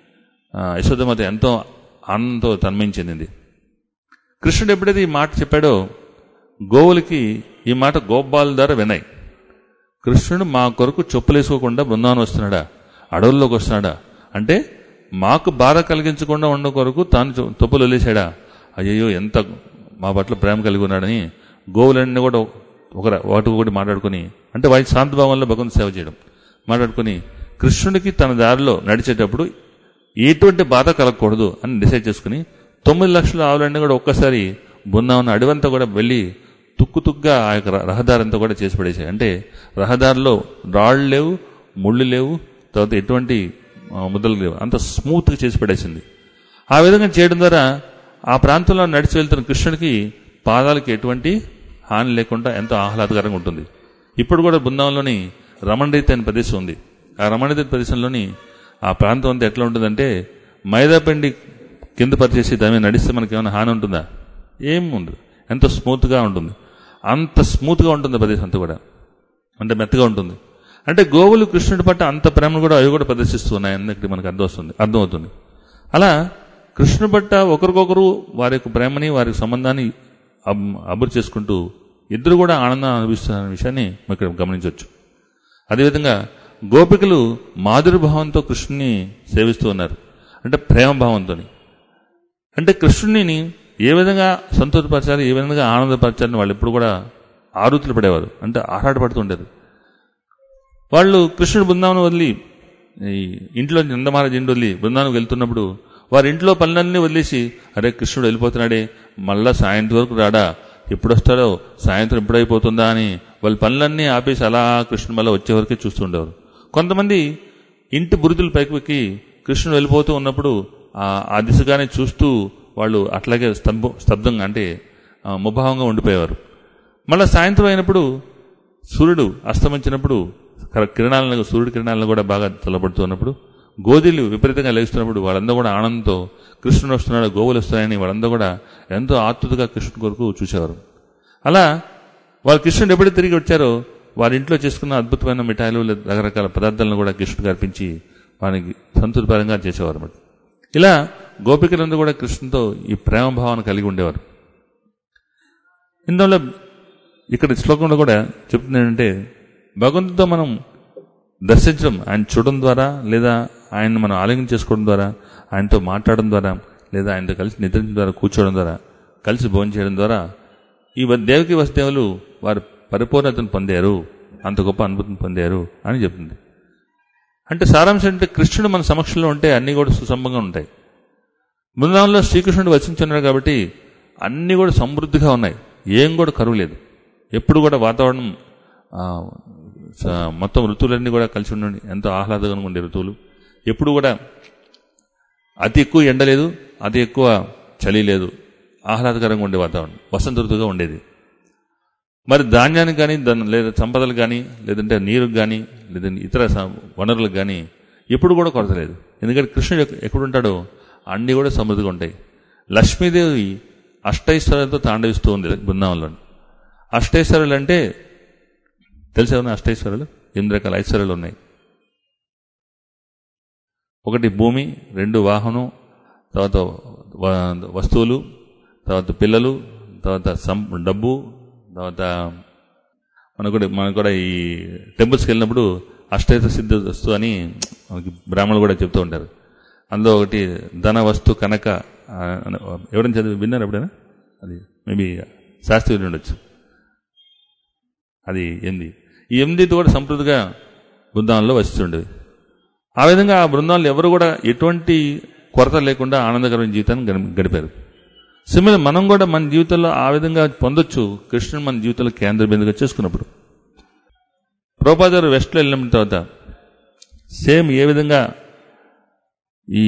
యశోదమతి ఎంతో ఆనందంతో తన్మయించింది. కృష్ణుడు ఎప్పుడైతే ఈ మాట చెప్పాడో గోవులకి ఈ మాట గోపాల ద్వారా వినాయి. కృష్ణుడు మా కొరకు చెప్పులు వేసుకోకుండా బృందావనం వస్తున్నాడా, అడవుల్లోకి వస్తున్నాడా అంటే మాకు బాధ కలిగించకుండా ఉన్న కొరకు తాను చెప్పులు వదిలేశాడా, అయ్యో ఎంత మా పట్ల ప్రేమ కలిగి ఉన్నాడని గోవులన్నీ కూడా ఒక వాటి ఒకటి మాట్లాడుకుని, అంటే వాటి శాంతభావంలో భగవంతు సేవ చేయడం మాట్లాడుకుని కృష్ణుడికి తన దారిలో నడిచేటప్పుడు ఎటువంటి బాధ కలగకూడదు అని డిసైడ్ చేసుకుని తొమ్మిది లక్షల ఆవులన్నీ కూడా ఒక్కసారి బృందావనం అడవంతా కూడా వెళ్ళి తుక్కు తుక్కుగా ఆ యొక్క రహదారంతా కూడా చేసి పడేసాయి. అంటే రహదారిలో రాళ్ళు లేవు, ముళ్ళు లేవు, తర్వాత ఎటువంటి ముద్దలు లేవు, అంత స్మూత్గా చేసి పడేసింది. ఆ విధంగా చేయడం ద్వారా ఆ ప్రాంతంలో నడిచి వెళ్తున్న కృష్ణుడికి పాదాలకి ఎటువంటి హాని లేకుండా ఎంతో ఆహ్లాదకరంగా ఉంటుంది. ఇప్పుడు కూడా బృందావనంలోని రమణరీతి అనే ప్రదేశం ఉంది. ఆ రమణరీతి ప్రదేశంలోని ఆ ప్రాంతం అంతా ఎట్లా ఉంటుందంటే మైదాపిండి కింద పరిచేసి దాని మీద నడిస్తే మనకి ఏమైనా హాని ఉంటుందా, ఏం ఉండదు, ఎంతో స్మూత్గా ఉంటుంది. అంత స్మూత్గా ఉంటుంది ప్రదేశం అంతా కూడా. అంటే మెత్తగా ఉంటుంది. అంటే గోవులు కృష్ణుడి పట్ల అంత ప్రేమను కూడా అవి కూడా ప్రదర్శిస్తూ ఉన్నాయని ఇక్కడ మనకు అర్థం వస్తుంది అర్థమవుతుంది. అలా కృష్ణుడి పట్ల ఒకరికొకరు వారి యొక్క ప్రేమని వారి సంబంధాన్ని అభివృద్ధి చేసుకుంటూ ఇద్దరు కూడా ఆనందం అనుభవిస్తున్న విషయాన్ని మనం ఇక్కడ గమనించవచ్చు. అదేవిధంగా గోపికలు మాధుర్యభావంతో కృష్ణుని సేవిస్తూ ఉన్నారు, అంటే ప్రేమభావంతో. అంటే కృష్ణుడిని ఏ విధంగా సంతోషపరచాలి, ఏ విధంగా ఆనందపరచాలని వాళ్ళు ఎప్పుడు కూడా ఆరుతులు పడేవారు, అంటే ఆరాటపడుతూ ఉండేది. వాళ్ళు కృష్ణుడు బృందావనం వదిలి ఈ ఇంట్లో నందమహారాజ్ ఇంటి వదిలి బృందావనం వెళ్తున్నప్పుడు వారి ఇంట్లో పనులన్నీ వదిలేసి, అరే కృష్ణుడు వెళ్ళిపోతున్నాడే, మళ్ళా సాయంత్రం వరకు రాడా, ఎప్పుడు వస్తాడో, సాయంత్రం ఎప్పుడైపోతుందా అని వాళ్ళ పనులన్నీ ఆపేసి అలా కృష్ణుడు మళ్ళీ వచ్చే వరకే చూస్తుండేవారు. కొంతమంది ఇంటి బురుదులు పైకి ఎక్కి కృష్ణుడు వెళ్ళిపోతూ ఉన్నప్పుడు ఆ దిశగానే చూస్తూ వాళ్ళు అట్లాగే స్తంభ స్తబ్దంగా అంటే ముభావంగా ఉండిపోయేవారు. మళ్ళీ సాయంత్రం అయినప్పుడు సూర్యుడు అస్తమించినప్పుడు కిరణాలను సూర్యుడి కిరణాలను కూడా బాగా చల్లబడుతూ ఉన్నప్పుడు గోధులు విపరీతంగా లేస్తున్నప్పుడు వాళ్ళందరూ కూడా ఆనందంతో కృష్ణుడు వస్తున్నాడు, గోవులు వస్తున్నాయని వాళ్ళందరూ కూడా ఎంతో ఆతృతగా కృష్ణుడి కొరకు చూసేవారు. అలా వాళ్ళు కృష్ణుడు ఎప్పుడైతే తిరిగి వచ్చారో వారి ఇంట్లో చేసుకున్న అద్భుతమైన మిఠాయిలు రకరకాల పదార్థాలను కూడా కృష్ణుడికి అర్పించి వారికి సంతృప్తిపరంగా చేసేవారు అన్నమాట. ఇలా గోపికలందరూ కూడా కృష్ణుతో ఈ ప్రేమ భావాన్ని కలిగి ఉండేవారు. ఇందులో ఇక్కడ శ్లోకంలో కూడా చెప్తుంది ఏంటంటే, భగవంతుడితో మనం దర్శించడం, ఆయన చూడడం ద్వారా, లేదా ఆయన్ని మనం ఆలింగనం చేసుకోవడం ద్వారా, ఆయనతో మాట్లాడడం ద్వారా, లేదా ఆయనతో కలిసి నిద్రించడం ద్వారా, కూర్చోవడం ద్వారా, కలిసి భోజనం చేయడం ద్వారా ఈ దేవకి వసుదేవులు వారు పరిపూర్ణతను పొందారు, అంత గొప్ప అనుభూతిని పొందారు అని చెప్తుంది. అంటే సారాంశం అంటే కృష్ణుడు మన సమక్షంలో ఉంటే అన్నీ కూడా సుసంభంగా ఉంటాయి. బృందావనంలో శ్రీకృష్ణుడు వసించున్నాడు కాబట్టి అన్నీ కూడా సమృద్ధిగా ఉన్నాయి, ఏం కూడా కరువు లేదు. ఎప్పుడు కూడా వాతావరణం మొత్తం ఋతువులన్నీ కూడా కలిసి ఉండండి, ఎంతో ఆహ్లాదకరంగా ఉండే ఋతువులు. ఎప్పుడు కూడా అతి ఎక్కువ ఎండ లేదు, అతి ఎక్కువ చలి లేదు, ఆహ్లాదకరంగా ఉండే వాతావరణం వసంత ఋతువుగా ఉండేది. మరి ధాన్యానికి కానీ లేదా సంపదలకు కానీ లేదంటే నీరుకు కానీ లేదంటే ఇతర వనరులకు కానీ ఎప్పుడు కూడా కొరత లేదు. ఎందుకంటే కృష్ణుడు ఎక్కడుంటాడో అన్నీ కూడా సమృద్ధిగా ఉంటాయి. లక్ష్మీదేవి అష్టైశ్వర్యాలతో తాండవిస్తూ ఉంది బృందావనంలో. అష్టైశ్వర్యాలు అంటే తెలిసేమన్నా? అష్టైశ్వర్యాలు ఎనిమిది రకాల ఐశ్వర్యాలు ఉన్నాయి. ఒకటి భూమి, రెండు వాహనం, తర్వాత వస్తువులు, తర్వాత పిల్లలు, తర్వాత డబ్బు, తర్వాత మనకు కూడా మనకు కూడా ఈ టెంపుల్స్కి వెళ్ళినప్పుడు అష్టైశ్వర్య సిద్ధ వస్తు అని మనకి బ్రాహ్మణులు కూడా చెప్తూ ఉంటారు. అందులో ఒకటి ధన, వస్తు, కనక. ఎవరైనా చదివి విన్నారు ఎప్పుడైనా? అది మేబీ శాస్త్రి ఉండొచ్చు. అది ఎనిమిది. ఈ ఎనిమిదితో కూడా సమృద్ధిగా బృందావనంలో వస్తుండేవి. ఆ విధంగా ఆ బృందావనంలో ఎవరు కూడా ఎటువంటి కొరత లేకుండా ఆనందకరమైన జీవితాన్ని గడిపారు. సిమిలర్ మనం కూడా మన జీవితంలో ఆ విధంగా పొందొచ్చు, కృష్ణుని మన జీవితంలో కేంద్ర బిందుగా చేసుకున్నప్పుడు. ప్రభుపాదులు వెస్ట్లో వెళ్ళిన తర్వాత సేమ్ ఏ విధంగా ఈ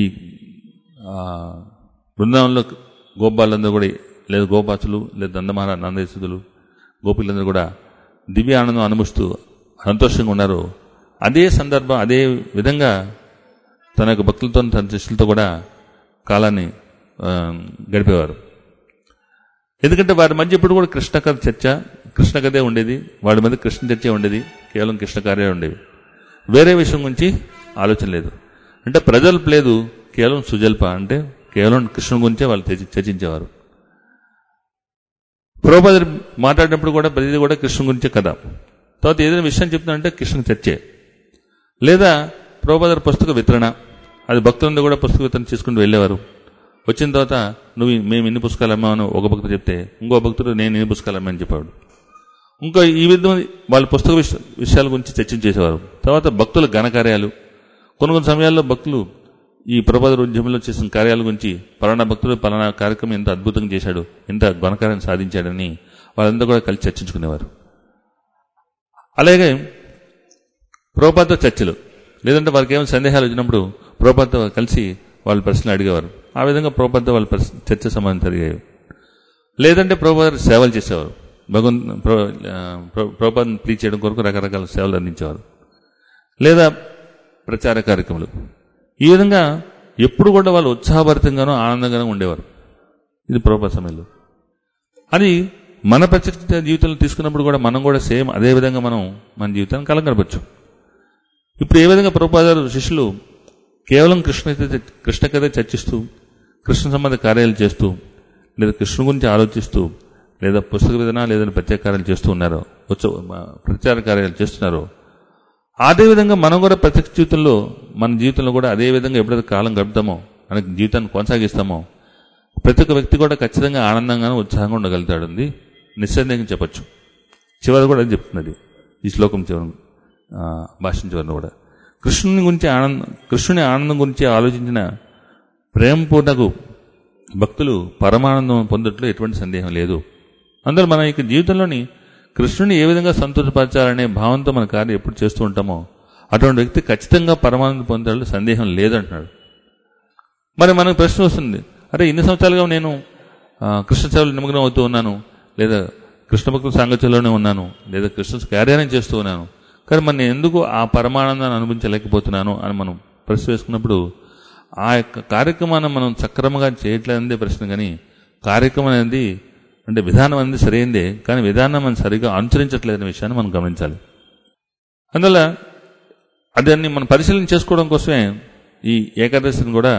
బృందావనంలో గోపాలందరూ కూడా, లేదా గోపాసులు, లేదా నందమహార నందేశులు, గోపిలందరూ కూడా దివ్య ఆనందం అనుభవిస్తూ సంతోషంగా ఉన్నారు. అదే సందర్భం అదే విధంగా తన యొక్క భక్తులతో తన శిష్యులతో కూడా కాలాన్ని గడిపేవారు. ఎందుకంటే వారి మధ్య ఇప్పుడు కూడా కృష్ణ కథ చర్చ, కృష్ణ కథే ఉండేది, వాడి మధ్య కృష్ణ చర్చ ఉండేది, కేవలం కృష్ణ కార్యాలు ఉండేవి, వేరే విషయం గురించి ఆలోచన లేదు. అంటే ప్రజల్ప లేదు, కేవలం సుజల్ప, అంటే కేవలం కృష్ణ గురించే వాళ్ళు చర్చించేవారు. ప్రభుపాదులు మాట్లాడినప్పుడు కూడా ప్రతిదీ కూడా కృష్ణ గురించే కదా. తర్వాత ఏదైనా విషయం చెప్తున్నారంటే కృష్ణ చర్చే, లేదా ప్రభుపాదుల పుస్తక వితరణ, అది భక్తులందరూ కూడా పుస్తక వితరణ చేసుకుంటూ వెళ్ళేవారు. వచ్చిన తర్వాత నువ్వు మేము ఇన్ని పుస్తకాలు అమ్మామని ఒక భక్తుడు చెప్తే ఇంకో భక్తుడు నేను ఇన్ని పుస్తకాలు అమ్మాని చెప్పాడు. ఇంకా ఈ విధంగా వాళ్ళ పుస్తక విషయాల గురించి చర్చించేసేవారు. తర్వాత భక్తుల ఘనకార్యాలు, కొన్ని కొన్ని సమయాల్లో భక్తులు ఈ ప్రభుపాదుల ఉద్యమంలో చేసిన కార్యాల గురించి, పలానా భక్తుడు పలానా కార్యక్రమం ఎంత అద్భుతంగా చేశాడు, ఎంత ఘనకార్యాన్ని సాధించాడని వాళ్ళందరూ కూడా కలిసి చర్చించుకునేవారు. అలాగే ప్రభుపాదుతో చర్చలు, లేదంటే వారికి ఏమైనా సందేహాలు వచ్చినప్పుడు ప్రభుపాదుతో కలిసి వాళ్ళు ప్రశ్నలు అడిగేవారు. ఆ విధంగా ప్రభుపాదుతో వాళ్ళ చర్చ సంబంధం జరిగేవి. లేదంటే ప్రభుపాదులు సేవలు చేసేవారు, భగవంత్ ప్రభుపాదుని ప్లీజ్ చేయడం కొరకు రకరకాల సేవలు అందించేవారు, లేదా ప్రచార కార్యక్రమాలు. ఈ విధంగా ఎప్పుడు కూడా వాళ్ళు ఉత్సాహభరితంగానూ ఆనందంగానూ ఉండేవారు. ఇది ప్రభుపాద సమయంలో. అది మన ప్రత్యక్ష జీవితంలో తీసుకున్నప్పుడు కూడా మనం కూడా సేమ్ అదే విధంగా మనం మన జీవితాన్ని కలం గడపచ్చు. ఇప్పుడు ఏ విధంగా ప్రభుపాదారు శిష్యులు కేవలం కృష్ణ కృష్ణ కథ చర్చిస్తూ, కృష్ణ సంబంధ కార్యాలు చేస్తూ, లేదా కృష్ణ గురించి ఆలోచిస్తూ, లేదా పుస్తక విధాన లేదా ప్రత్యేక కార్యాలు చేస్తూ ఉన్నారో, ఉత్సవ ప్రచార కార్యాలు చేస్తున్నారో, అదేవిధంగా మనం కూడా ప్రత్యక్ష జీవితంలో మన జీవితంలో కూడా అదే విధంగా ఎప్పుడైతే కాలం గడుపుతామో, మన జీవితాన్ని కొనసాగిస్తామో, ప్రతి ఒక్క వ్యక్తి కూడా ఖచ్చితంగా ఆనందంగానూ ఉత్సాహంగా ఉండగలుగుతాడుంది నిస్సందేహంగా చెప్పచ్చు. చివరి కూడా అది చెప్తున్నది ఈ శ్లోకం చివరి భాష చివరిలో కూడా. కృష్ణుని గురించి ఆనంద కృష్ణుని ఆనందం గురించి ఆలోచించిన ప్రేమపూర్ణకు భక్తులు పరమానందం పొందట్లో ఎటువంటి సందేహం లేదు. అందులో మన యొక్క జీవితంలోని కృష్ణుని ఏ విధంగా సంతోషపరచాలనే భావంతో మన కార్యం ఎప్పుడు చేస్తూ ఉంటామో అటువంటి వ్యక్తి ఖచ్చితంగా పరమానందం పొందడంలో సందేహం లేదంటున్నాడు. మరి మనకు ప్రశ్న వస్తుంది, అరే ఇన్ని సంవత్సరాలుగా నేను కృష్ణ సేవలు నిమగ్నం అవుతూ ఉన్నాను, లేదా కృష్ణ భక్తుల సాంగత్యంలోనే ఉన్నాను, లేదా కృష్ణ కార్యాలయం చేస్తూ ఉన్నాను, కానీ మరి నేను ఎందుకు ఆ పరమానందాన్ని అనుభవించలేకపోతున్నాను అని మనం ప్రశ్న వేసుకున్నప్పుడు ఆ యొక్క కార్యక్రమాన్ని మనం సక్రమంగా చేయట్లేదే ప్రశ్న. కానీ కార్యక్రమం అనేది అంటే విధానం అనేది సరైందే, కానీ విధానం మనం సరిగ్గా అనుసరించట్లేదనే విషయాన్ని మనం గమనించాలి. అందువల్ల దాన్ని మనం పరిశీలన చేసుకోవడం కోసమే ఈ ఏకాదశిని కూడా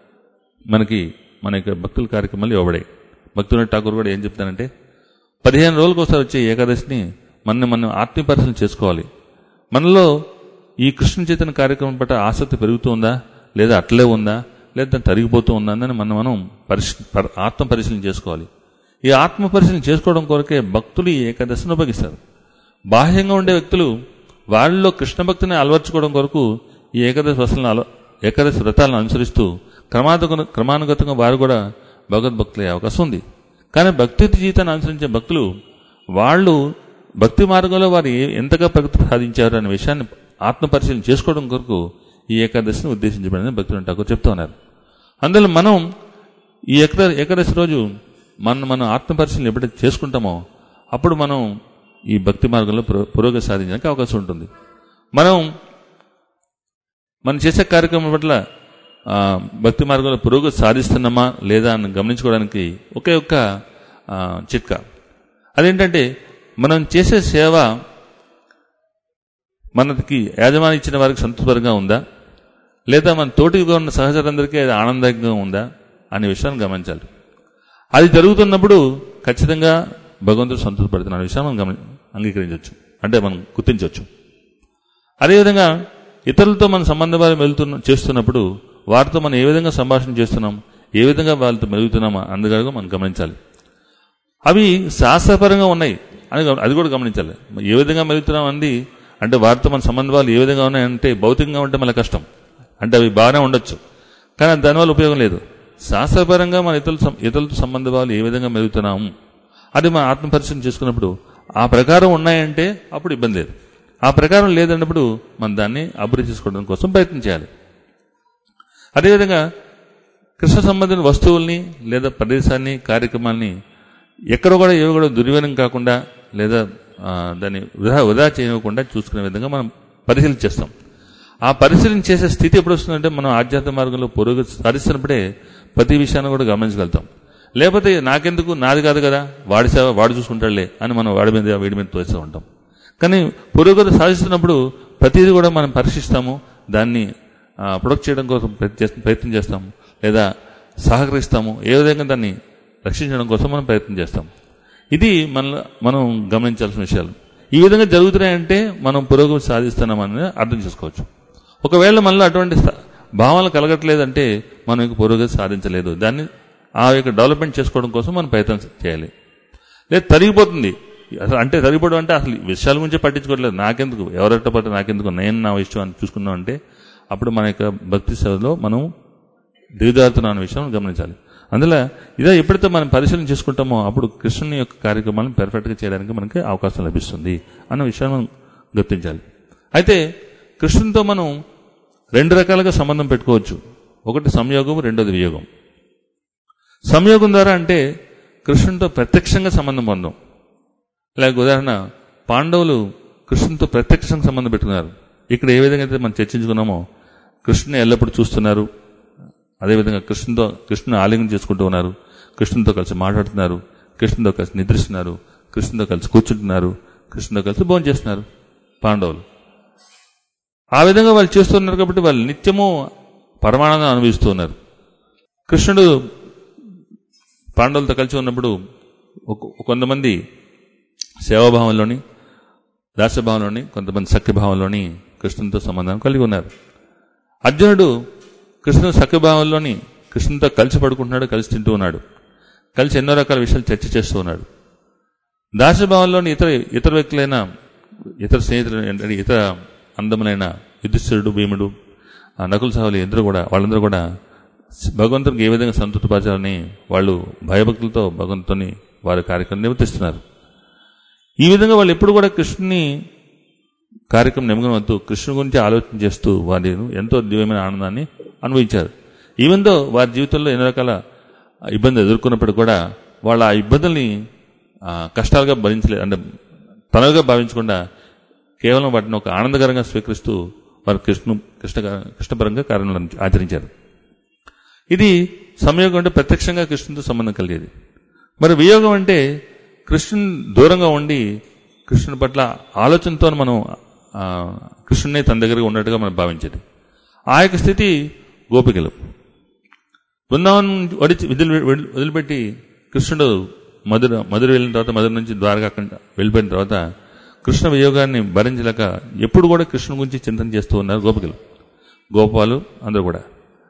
మనకి మన యొక్క భక్తుల కార్యక్రమాలు ఇవ్వబడాయి. భక్తుల ఠాకూర్ కూడా ఏం చెప్తానంటే, పదిహేను రోజులకు ఒకసారి వచ్చే ఏకాదశిని మన మనం ఆత్మీయ పరిశీలన చేసుకోవాలి. మనలో ఈ కృష్ణ చైతన్య కార్యక్రమం పట్ల ఆసక్తి పెరుగుతూ ఉందా, లేదా అట్లే ఉందా, లేదా దాన్ని తరిగిపోతూ ఉందా అని మనం మనం పరిశీ ఆత్మ పరిశీలన చేసుకోవాలి. ఈ ఆత్మ పరిశీలన చేసుకోవడం కొరకే భక్తులు ఈ ఏకాదశిని ఉపయోగిస్తారు. బాహ్యంగా ఉండే వ్యక్తులు వాళ్ళలో కృష్ణ భక్తిని అలవర్చుకోవడం కొరకు ఈ ఏకాదశి వసలను ఏకాదశి వ్రతాలను అనుసరిస్తూ క్రమాను క్రమానుగతంగా వారు కూడా భగవద్భక్తులయ్యే అవకాశం ఉంది. కానీ భక్తి జీవితాన్ని అనుసరించే భక్తులు వాళ్ళు భక్తి మార్గంలో వారు ఎంతగా ప్రగతి సాధించారు అనే విషయాన్ని ఆత్మ పరిశీలన చేసుకోవడం కొరకు ఈ ఏకాదశిని ఉద్దేశించబడిందని భక్తులు ఠాకూర్ చెప్తూ ఉన్నారు. అందులో మనం ఈ ఏకా ఏకాదశి రోజు మనం మనం ఆత్మ పరిశీలన ఎప్పుడైతే చేసుకుంటామో అప్పుడు మనం ఈ భక్తి మార్గంలో పురోగతి సాధించడానికి అవకాశం ఉంటుంది. మనం మనం చేసే కార్యక్రమం పట్ల భక్తి మార్గంలో పురోగతి సాధిస్తున్నామా లేదా అని గమనించుకోవడానికి ఒకే ఒక్క చిట్కా. అదేంటంటే, మనం చేసే సేవ మనకి యాజమాని ఇచ్చిన వారికి సంతృప్తికరంగా ఉందా, లేదా మన తోటిగా ఉన్న సహచరులందరికీ అది ఆనందంగా ఉందా అనే విషయాన్ని గమనించాలి. అది జరుగుతున్నప్పుడు ఖచ్చితంగా భగవంతుడు సంతృప్తిపడుతున్న విషయాన్ని మనం గమని అంగీకరించవచ్చు, అంటే మనం గుర్తించవచ్చు. అదేవిధంగా ఇతరులతో మన సంబంధాలు వెళ్తున్న చేస్తున్నప్పుడు వారితో మనం ఏ విధంగా సంభాషణ చేస్తున్నాం, ఏ విధంగా వాళ్ళతో మెలుగుతున్నామా అందుగా మనం గమనించాలి. అవి శాస్త్రపరంగా ఉన్నాయి అని అది కూడా గమనించాలి. ఏ విధంగా మెలుగుతున్నాం అంది అంటే వారితో మన సంబంధాలు ఏ విధంగా ఉన్నాయంటే భౌతికంగా ఉంటే మళ్ళీ కష్టం, అంటే అవి బాగానే ఉండొచ్చు కానీ దానివల్ల ఉపయోగం లేదు. శాస్త్రపరంగా మన ఇతరుల ఇతరులతో సంబంధాలు ఏ విధంగా మెలుగుతున్నాము అది మన ఆత్మపరిశీలన చేసుకున్నప్పుడు ఆ ప్రకారం ఉన్నాయంటే అప్పుడు ఇబ్బంది లేదు. ఆ ప్రకారం లేదన్నప్పుడు మనం దాన్ని అభివృద్ధి చేసుకోవడం కోసం ప్రయత్నం చేయాలి. అదేవిధంగా కృష్ణ సంబంధించిన వస్తువుల్ని లేదా ప్రదేశాన్ని కార్యక్రమాల్ని ఎక్కడ కూడా ఏవి కూడా దుర్వినియోగం కాకుండా లేదా దాన్ని వృధా వృధా చేయకుండా చూసుకునే విధంగా మనం పరిశీలన చేస్తాం. ఆ పరిశీలన చేసే స్థితి ఎప్పుడు వస్తుందంటే మనం ఆధ్యాత్మిక మార్గంలో పురోగతి సాధిస్తున్నప్పుడే ప్రతి విషయాన్ని కూడా గమనించగలుగుతాం. లేకపోతే నాకెందుకు, నాది కాదు కదా, వాడి సేవ వాడు చూసుకుంటాడులే అని మనం వాడి మీద వీడి మీద తోస్తూ ఉంటాం. కానీ పురోగతి సాధిస్తున్నప్పుడు ప్రతిదీ కూడా మనం పరీక్షిస్తాము, దాన్ని ప్రొడక్ట్ చేయడం కోసం ప్రయత్నం చేస్తాము, లేదా సహకరిస్తాము, ఏ విధంగా దాన్ని రక్షించడం కోసం మనం ప్రయత్నం చేస్తాం. ఇది మన మనం గమనించాల్సిన విషయాలు. ఈ విధంగా జరుగుతున్నాయంటే మనం పురోగతి సాధిస్తున్నామని అర్థం చేసుకోవచ్చు. ఒకవేళ మనలో అటువంటి భావనలు కలగట్లేదంటే మనం ఇంక పురోగతి సాధించలేదు. దాన్ని ఆ యొక్క డెవలప్మెంట్ చేసుకోవడం కోసం మనం ప్రయత్నం చేయాలి. లేదు తరిగిపోతుంది అంటే తరిగిపోవడం అంటే అసలు విషయాల గురించి పట్టించుకోవట్లేదు, నాకెందుకు ఎవరెట్ట పడితే నాకెందుకు నేను నా ఇష్టం అని చూసుకున్నాం అంటే అప్పుడు మన యొక్క భక్తి సేవలో మనం దిగుదారుతున్నాం అనే విషయం గమనించాలి. అందులో ఇదే ఎప్పుడైతే మనం పరిశీలన చేసుకుంటామో అప్పుడు కృష్ణుని యొక్క కార్యక్రమాలను పెర్ఫెక్ట్గా చేయడానికి మనకి అవకాశం లభిస్తుంది అన్న విషయాన్ని మనం గుర్తించాలి. అయితే కృష్ణునితో మనం రెండు రకాలుగా సంబంధం పెట్టుకోవచ్చు. ఒకటి సంయోగం, రెండోది వియోగం. సంయోగం ద్వారా అంటే కృష్ణునితో ప్రత్యక్షంగా సంబంధం పొందాం. లేక ఉదాహరణ పాండవులు కృష్ణునితో ప్రత్యక్షంగా సంబంధం పెట్టుకున్నారు. ఇక్కడ ఏ విధంగా అయితే మనం చర్చించుకున్నామో కృష్ణుని ఎల్లప్పుడూ చూస్తున్నారు, అదేవిధంగా కృష్ణుతో కృష్ణుని ఆలింగనం చేసుకుంటూ ఉన్నారు, కృష్ణునితో కలిసి మాట్లాడుతున్నారు, కృష్ణుతో కలిసి నిద్రిస్తున్నారు, కృష్ణుతో కలిసి కూర్చుంటున్నారు, కృష్ణుతో కలిసి భోజనం చేస్తున్నారు పాండవులు. ఆ విధంగా వాళ్ళు చేస్తున్నారు కాబట్టి వాళ్ళు నిత్యము పరమానందం అనుభవిస్తూ ఉన్నారు. కృష్ణుడు పాండవులతో కలిసి ఉన్నప్పుడు కొంతమంది సేవాభావంలోని, దాస్యభావంలోని, కొంతమంది సఖ్యభావంలోని కృష్ణునితో సంబంధం కలిగి ఉన్నారు. అర్జునుడు కృష్ణుడు సఖ్యభావంలోని కృష్ణునితో కలిసి పడుకుంటున్నాడు, కలిసి తింటూ ఉన్నాడు, కలిసి ఎన్నో రకాల విషయాలు చర్చ చేస్తూ ఉన్నాడు. దాస్యభావంలోని ఇతర ఇతర వ్యక్తులైన, ఇతర స్నేహితులు, ఇతర అందములైన యుధిష్ఠిరుడు, భీముడు, నకుల సహోదరులు ఇద్దరు కూడా వాళ్ళందరూ కూడా భగవంతునికి ఏ విధంగా సంతృప్తిపరచాలని వాళ్ళు భయభక్తులతో భగవంతుని వారి కార్యక్రమం నిర్వర్తిస్తున్నారు. ఈ విధంగా వాళ్ళు ఎప్పుడు కూడా కృష్ణుని కార్యక్రమం నిమగ్నమవుతూ కృష్ణుని గురించి ఆలోచన చేస్తూ వారి ఎంతో దివ్యమైన ఆనందాన్ని అనుభవించారు. ఈవెందో వారి జీవితంలో ఎన్నో రకాల ఇబ్బందులు ఎదుర్కొన్నప్పుడు కూడా వాళ్ళ ఆ ఇబ్బందుల్ని కష్టాలుగా భరించలేదు, అంటే తనగా భావించకుండా కేవలం వాటిని ఒక ఆనందకరంగా స్వీకరిస్తూ వారు కృష్ణు కృష్ణ కృష్ణపరంగా కార్యాలను ఆచరించారు. ఇది సంయోగం అంటే ప్రత్యక్షంగా కృష్ణునితో సంబంధం కలిగేది. మరి వియోగం అంటే కృష్ణుని దూరంగా ఉండి కృష్ణుని పట్ల ఆలోచనతో మనం కృష్ణుని తన దగ్గరగా ఉన్నట్టుగా మనం భావించేది. ఆ యొక్క స్థితి గోపికలు. బృందావనం వడిచి విధులు వదిలిపెట్టి కృష్ణుడు మధుర మధుర వెళ్ళిన తర్వాత, మధుర నుంచి ద్వారకా వెళ్ళిపోయిన తర్వాత కృష్ణ వియోగాన్ని భరించలేక ఎప్పుడు కూడా కృష్ణుని గురించి చింతన చేస్తూ ఉన్నారు గోపికలు, గోపాలు అందరూ కూడా.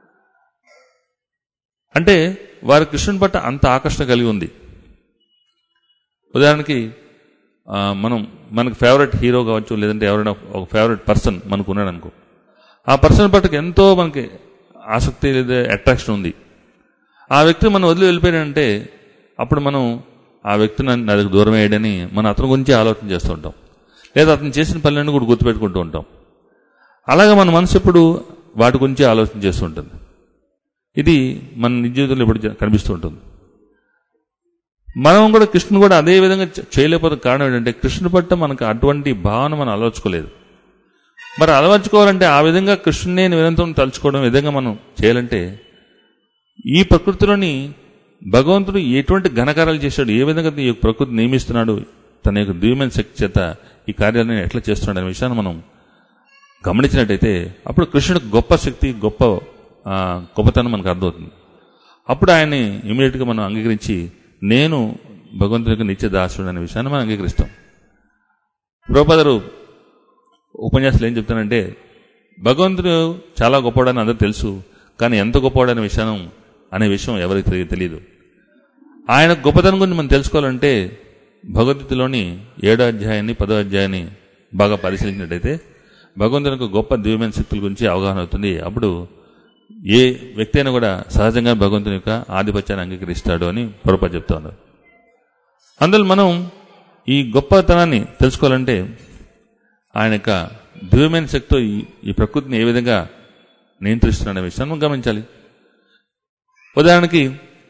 అంటే వారి కృష్ణుని పట్ల అంత ఆకర్షణ కలిగి ఉంది. ఉదాహరణకి మనం మనకు ఫేవరెట్ హీరో కావచ్చు, లేదంటే ఎవరైనా ఒక ఫేవరెట్ పర్సన్ మనకు ఉన్నాడు అనుకో, ఆ పర్సన్ పట్ల ఎంతో మనకి ఆసక్తి లేదా అట్రాక్షన్ ఉంది. ఆ వ్యక్తి మనం వదిలి వెళ్ళిపోయాడంటే అప్పుడు మనం ఆ వ్యక్తిని నాకు దూరం అయ్యాడని మనం అతని గురించి ఆలోచన చేస్తూ ఉంటాం, లేదా అతను చేసిన పనులన్నీ కూడా గుర్తుపెట్టుకుంటూ ఉంటాం. అలాగే మన మనసు ఎప్పుడు వాటి గురించి ఆలోచన చేస్తూ ఉంటుంది. ఇది మన నిజ జీవితంలో ఎప్పుడు కనిపిస్తూ ఉంటుంది. మనం కూడా కృష్ణుడు కూడా అదే విధంగా చేయలేకపోతే కారణం ఏంటంటే కృష్ణుడి పట్ల మనకు అటువంటి భావన మనం అలవర్చుకోలేదు. మరి అలవర్చుకోవాలంటే ఆ విధంగా కృష్ణునే నిరంతరం తలుచుకోవడం విధంగా మనం చేయాలంటే ఈ ప్రకృతిలోని భగవంతుడు ఎటువంటి ఘనకార్యాలు చేశాడు, ఏ విధంగా ఈ ప్రకృతి నియమిస్తున్నాడు, తన యొక్క దివ్యమైన శక్తి చేత ఈ కార్యాలను ఎట్లా చేస్తున్నాడు అనే విషయాన్ని మనం గమనించినట్టయితే అప్పుడు కృష్ణుడికి గొప్ప శక్తి, గొప్ప గొప్పతనం మనకు అర్థమవుతుంది. అప్పుడు ఆయన్ని ఇమీడియట్గా మనం అంగీకరించి నేను భగవంతునికి నిత్య దాసుడు అనే విషయాన్ని మనం అంగీకరిస్తాం. ప్రభుపాదులు ఉపన్యాసాలు ఏం చెప్తానంటే భగవంతుడు చాలా గొప్పవాడని అందరూ తెలుసు, కానీ ఎంత గొప్పవాడనే విషయం అనే విషయం ఎవరికి తెలియదు. ఆయన గొప్పతనం గురించి మనం తెలుసుకోవాలంటే భగవద్గీతలోని ఏడో అధ్యాయాన్ని పదో అధ్యాయాన్ని బాగా పరిశీలించినట్టయితే భగవంతునికి గొప్ప దివ్యమైన శక్తుల గురించి అవగాహన అవుతుంది. అప్పుడు ఏ వ్యక్తి అయినా కూడా సహజంగా భగవంతుని యొక్క ఆధిపత్యాన్ని అంగీకరిస్తాడు అని పొరపాటు చెప్తా ఉన్నారు. అందులో మనం ఈ గొప్పతనాన్ని తెలుసుకోవాలంటే ఆయన యొక్క దివ్యమైన శక్తితో ఈ ప్రకృతిని ఏ విధంగా నియంత్రిస్తున్నాడనే విషయాన్ని మనం గమనించాలి. ఉదాహరణకి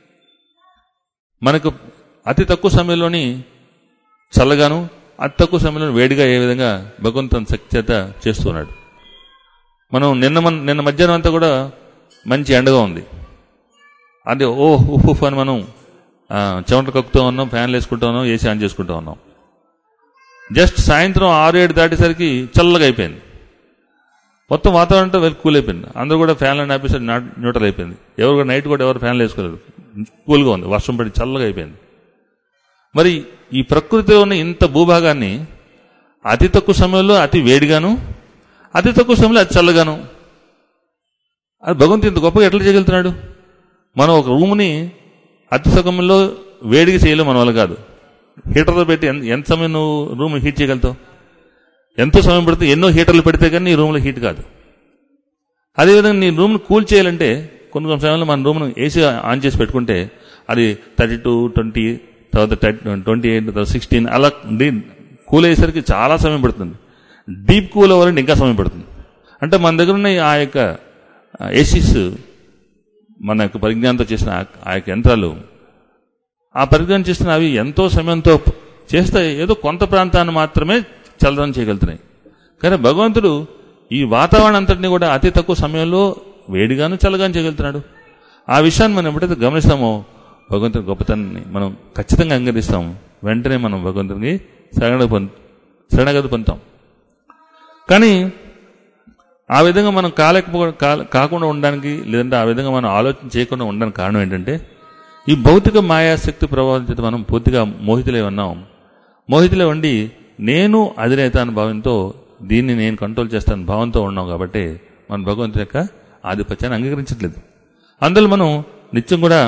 మనకు అతి తక్కువ సమయంలోని చల్లగాను, అతి తక్కువ సమయంలో వేడిగా ఏ విధంగా భగవంతుని శక్తి చేత చేస్తున్నాడు. మనం నిన్న నిన్న మధ్యాహ్నం అంతా కూడా మంచి ఎండగా ఉంది, అది ఓ ఉఫ్ అని మనం చెమట కక్కుతూ ఉన్నాం, ఫ్యాన్లు వేసుకుంటూ ఉన్నాం, ఏసీ ఆన్ చేసుకుంటూ ఉన్నాం. జస్ట్ సాయంత్రం ఆరు ఏడు దాటేసరికి చల్లగా అయిపోయింది, మొత్తం వాతావరణంతో వెళ్ళి కూల్ అయిపోయింది. అందరూ కూడా ఫ్యాన్లను ఆపేసరికి న్యూట్రల్ అయిపోయింది. ఎవరు కూడా నైట్ కూడా ఎవరు ఫ్యాన్లు వేసుకోలేదు, కూల్గా ఉంది, వర్షం పడి చల్లగా అయిపోయింది. మరి ఈ ప్రకృతిలో ఉన్న ఇంత భూభాగాన్ని అతి తక్కువ సమయంలో అతి వేడిగాను, అతి తక్కువ సమయంలో అతి చల్లగాను, అది భగవంతుడు ఇంత గొప్పగా ఎట్లా చేయగలుగుతున్నాడు? మనం ఒక రూమ్ని అతి సమయంలో వేడిగా చేయలేము, మన వల్ల కాదు. హీటర్లో పెట్టి ఎంత సమయం నువ్వు రూమ్ హీట్ చేయగలుగుతావు? ఎంతో సమయం పడితే ఎన్నో హీటర్లు పెడితే కానీ నీ రూమ్లో హీట్ కాదు. అదేవిధంగా నీ రూమ్ను కూల్ చేయాలంటే కొన్ని కొన్ని సమయంలో మన రూమ్ను ఏసీ ఆన్ చేసి పెట్టుకుంటే అది థర్టీ టూ ట్వంటీ తర్వాత ట్వంటీ ఎయిట్ తర్వాత సిక్స్టీన్ అలా కూల్ అయ్యేసరికి చాలా సమయం పడుతుంది. డీప్ కూల్ అవ్వాలంటే ఇంకా సమయం పడుతుంది. అంటే మన దగ్గర ఉన్న ఆ యొక్క ఏసీస్, మన యొక్క పరిజ్ఞానంతో చేసిన ఆ యొక్క యంత్రాలు, ఆ పరిజ్ఞానం చేసిన అవి ఎంతో సమయంతో చేస్తే ఏదో కొంత ప్రాంతాన్ని మాత్రమే చల్లదనం చేయగలుగుతున్నాయి. కానీ భగవంతుడు ఈ వాతావరణం అంతటినీ కూడా అతి తక్కువ సమయంలో వేడిగాను చల్లగాను చేయగలుగుతున్నాడు. ఆ విషయాన్ని మనం ఎప్పుడైతే గమనిస్తామో భగవంతుని గొప్పతనాన్ని మనం ఖచ్చితంగా అంగీకరిస్తాం. వెంటనే మనం భగవంతునికి శరణాగతి పొందు శరణాగతి పొందుతాం. కానీ ఆ విధంగా మనం కాలేకపో కాకుండా ఉండడానికి, లేదంటే ఆ విధంగా మనం ఆలోచన చేయకుండా ఉండడానికి కారణం ఏంటంటే, ఈ భౌతిక మాయాశక్తి ప్రభావం చేత మనం పూర్తిగా మోహితులే ఉన్నాం. మోహితులే ఉండి నేను అధినేత అని భావంతో, దీన్ని నేను కంట్రోల్ చేస్తాను భావంతో ఉన్నాం. కాబట్టి మన భగవంతుని యొక్క ఆధిపత్యాన్ని అంగీకరించట్లేదు. అందులో మనం నిత్యం కూడా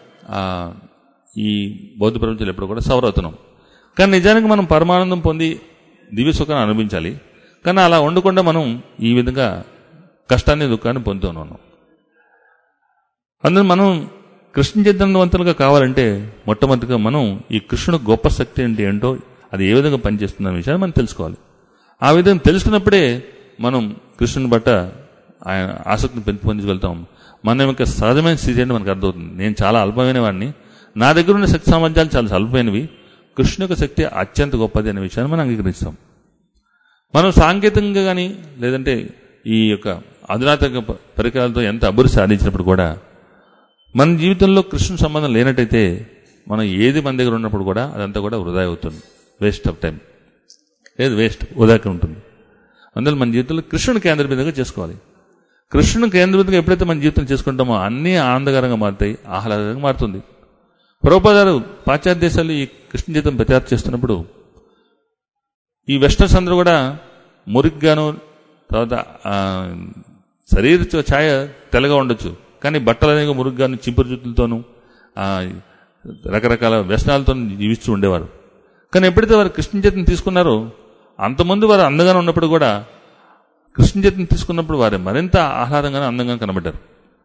ఈ బౌద్ధ ప్రపంచంలో ఎప్పుడు కూడా సవర్ అవుతున్నాం. కానీ నిజానికి మనం పరమానందం పొంది దివ్య సుఖాన్ని అనుభవించాలి. కానీ అలా ఉండకుండా మనం ఈ విధంగా కష్టాన్ని దుఃఖాన్ని పొందుతూ ఉన్నాం. అందులో మనం కృష్ణ చైతన్యవంతులుగా కావాలంటే మొట్టమొదటిగా మనం ఈ కృష్ణుడు గొప్ప శక్తి అంటే ఏంటో, అది ఏ విధంగా పనిచేస్తున్న విషయాన్ని మనం తెలుసుకోవాలి. ఆ విధంగా తెలుసుకున్నప్పుడే మనం కృష్ణుని బట్ట ఆయన ఆసక్తిని పెంపొందించగలుగుతాం. మన యొక్క సహజమైన స్థితి అంటే మనకు అర్థమవుతుంది. నేను చాలా అల్పమైన వాడిని, నా దగ్గర ఉన్న శక్తి సామర్థ్యాలు చాలా అల్పమైనవి, కృష్ణు యొక్క శక్తి అత్యంత గొప్పది అనే విషయాన్ని మనం అంగీకరిస్తాం. మనం సాంకేతికంగా కానీ లేదంటే ఈ యొక్క అధునాతన పరికరాలతో ఎంత అభివృద్ధి సాధించినప్పుడు కూడా మన జీవితంలో కృష్ణ సంబంధం లేనట్టయితే మనం ఏది మన దగ్గర ఉన్నప్పుడు కూడా అదంతా కూడా వృధా అవుతుంది, వేస్ట్ ఆఫ్ టైం, లేదు వేస్ట్ వృధాగా ఉంటుంది. అందులో మన జీవితంలో కృష్ణుని కేంద్రబిందుగా చేసుకోవాలి. కృష్ణుని కేంద్రబిందుగా ఎప్పుడైతే మన జీవితం చేసుకుంటామో అన్నీ ఆనందకరంగా మారుతాయి, ఆహ్లాదకరంగా మారుతుంది. ప్రభుపాదాలు పాశ్చాత్య దేశాలు ఈ కృష్ణ జీవితం ప్రచారం చేస్తున్నప్పుడు ఈ వెస్టర్న్స్ అందరూ కూడా మురిగ్గాను, తర్వాత శరీర ఛాయ తెల్లగా ఉండొచ్చు, కానీ బట్టలు అనేవి మురిగ్గాను చింపురు జుట్టులతోనూ రకరకాల వ్యసనాలతో జీవిస్తూ ఉండేవారు. కానీ ఎప్పుడైతే వారు కృష్ణ చైతన్యం తీసుకున్నారో, అంతమంది వారు అందంగానే ఉన్నప్పుడు కూడా కృష్ణ చైతన్యం తీసుకున్నప్పుడు వారు మరింత ఆహ్లాదంగానే అందంగా కనబడ్డారు.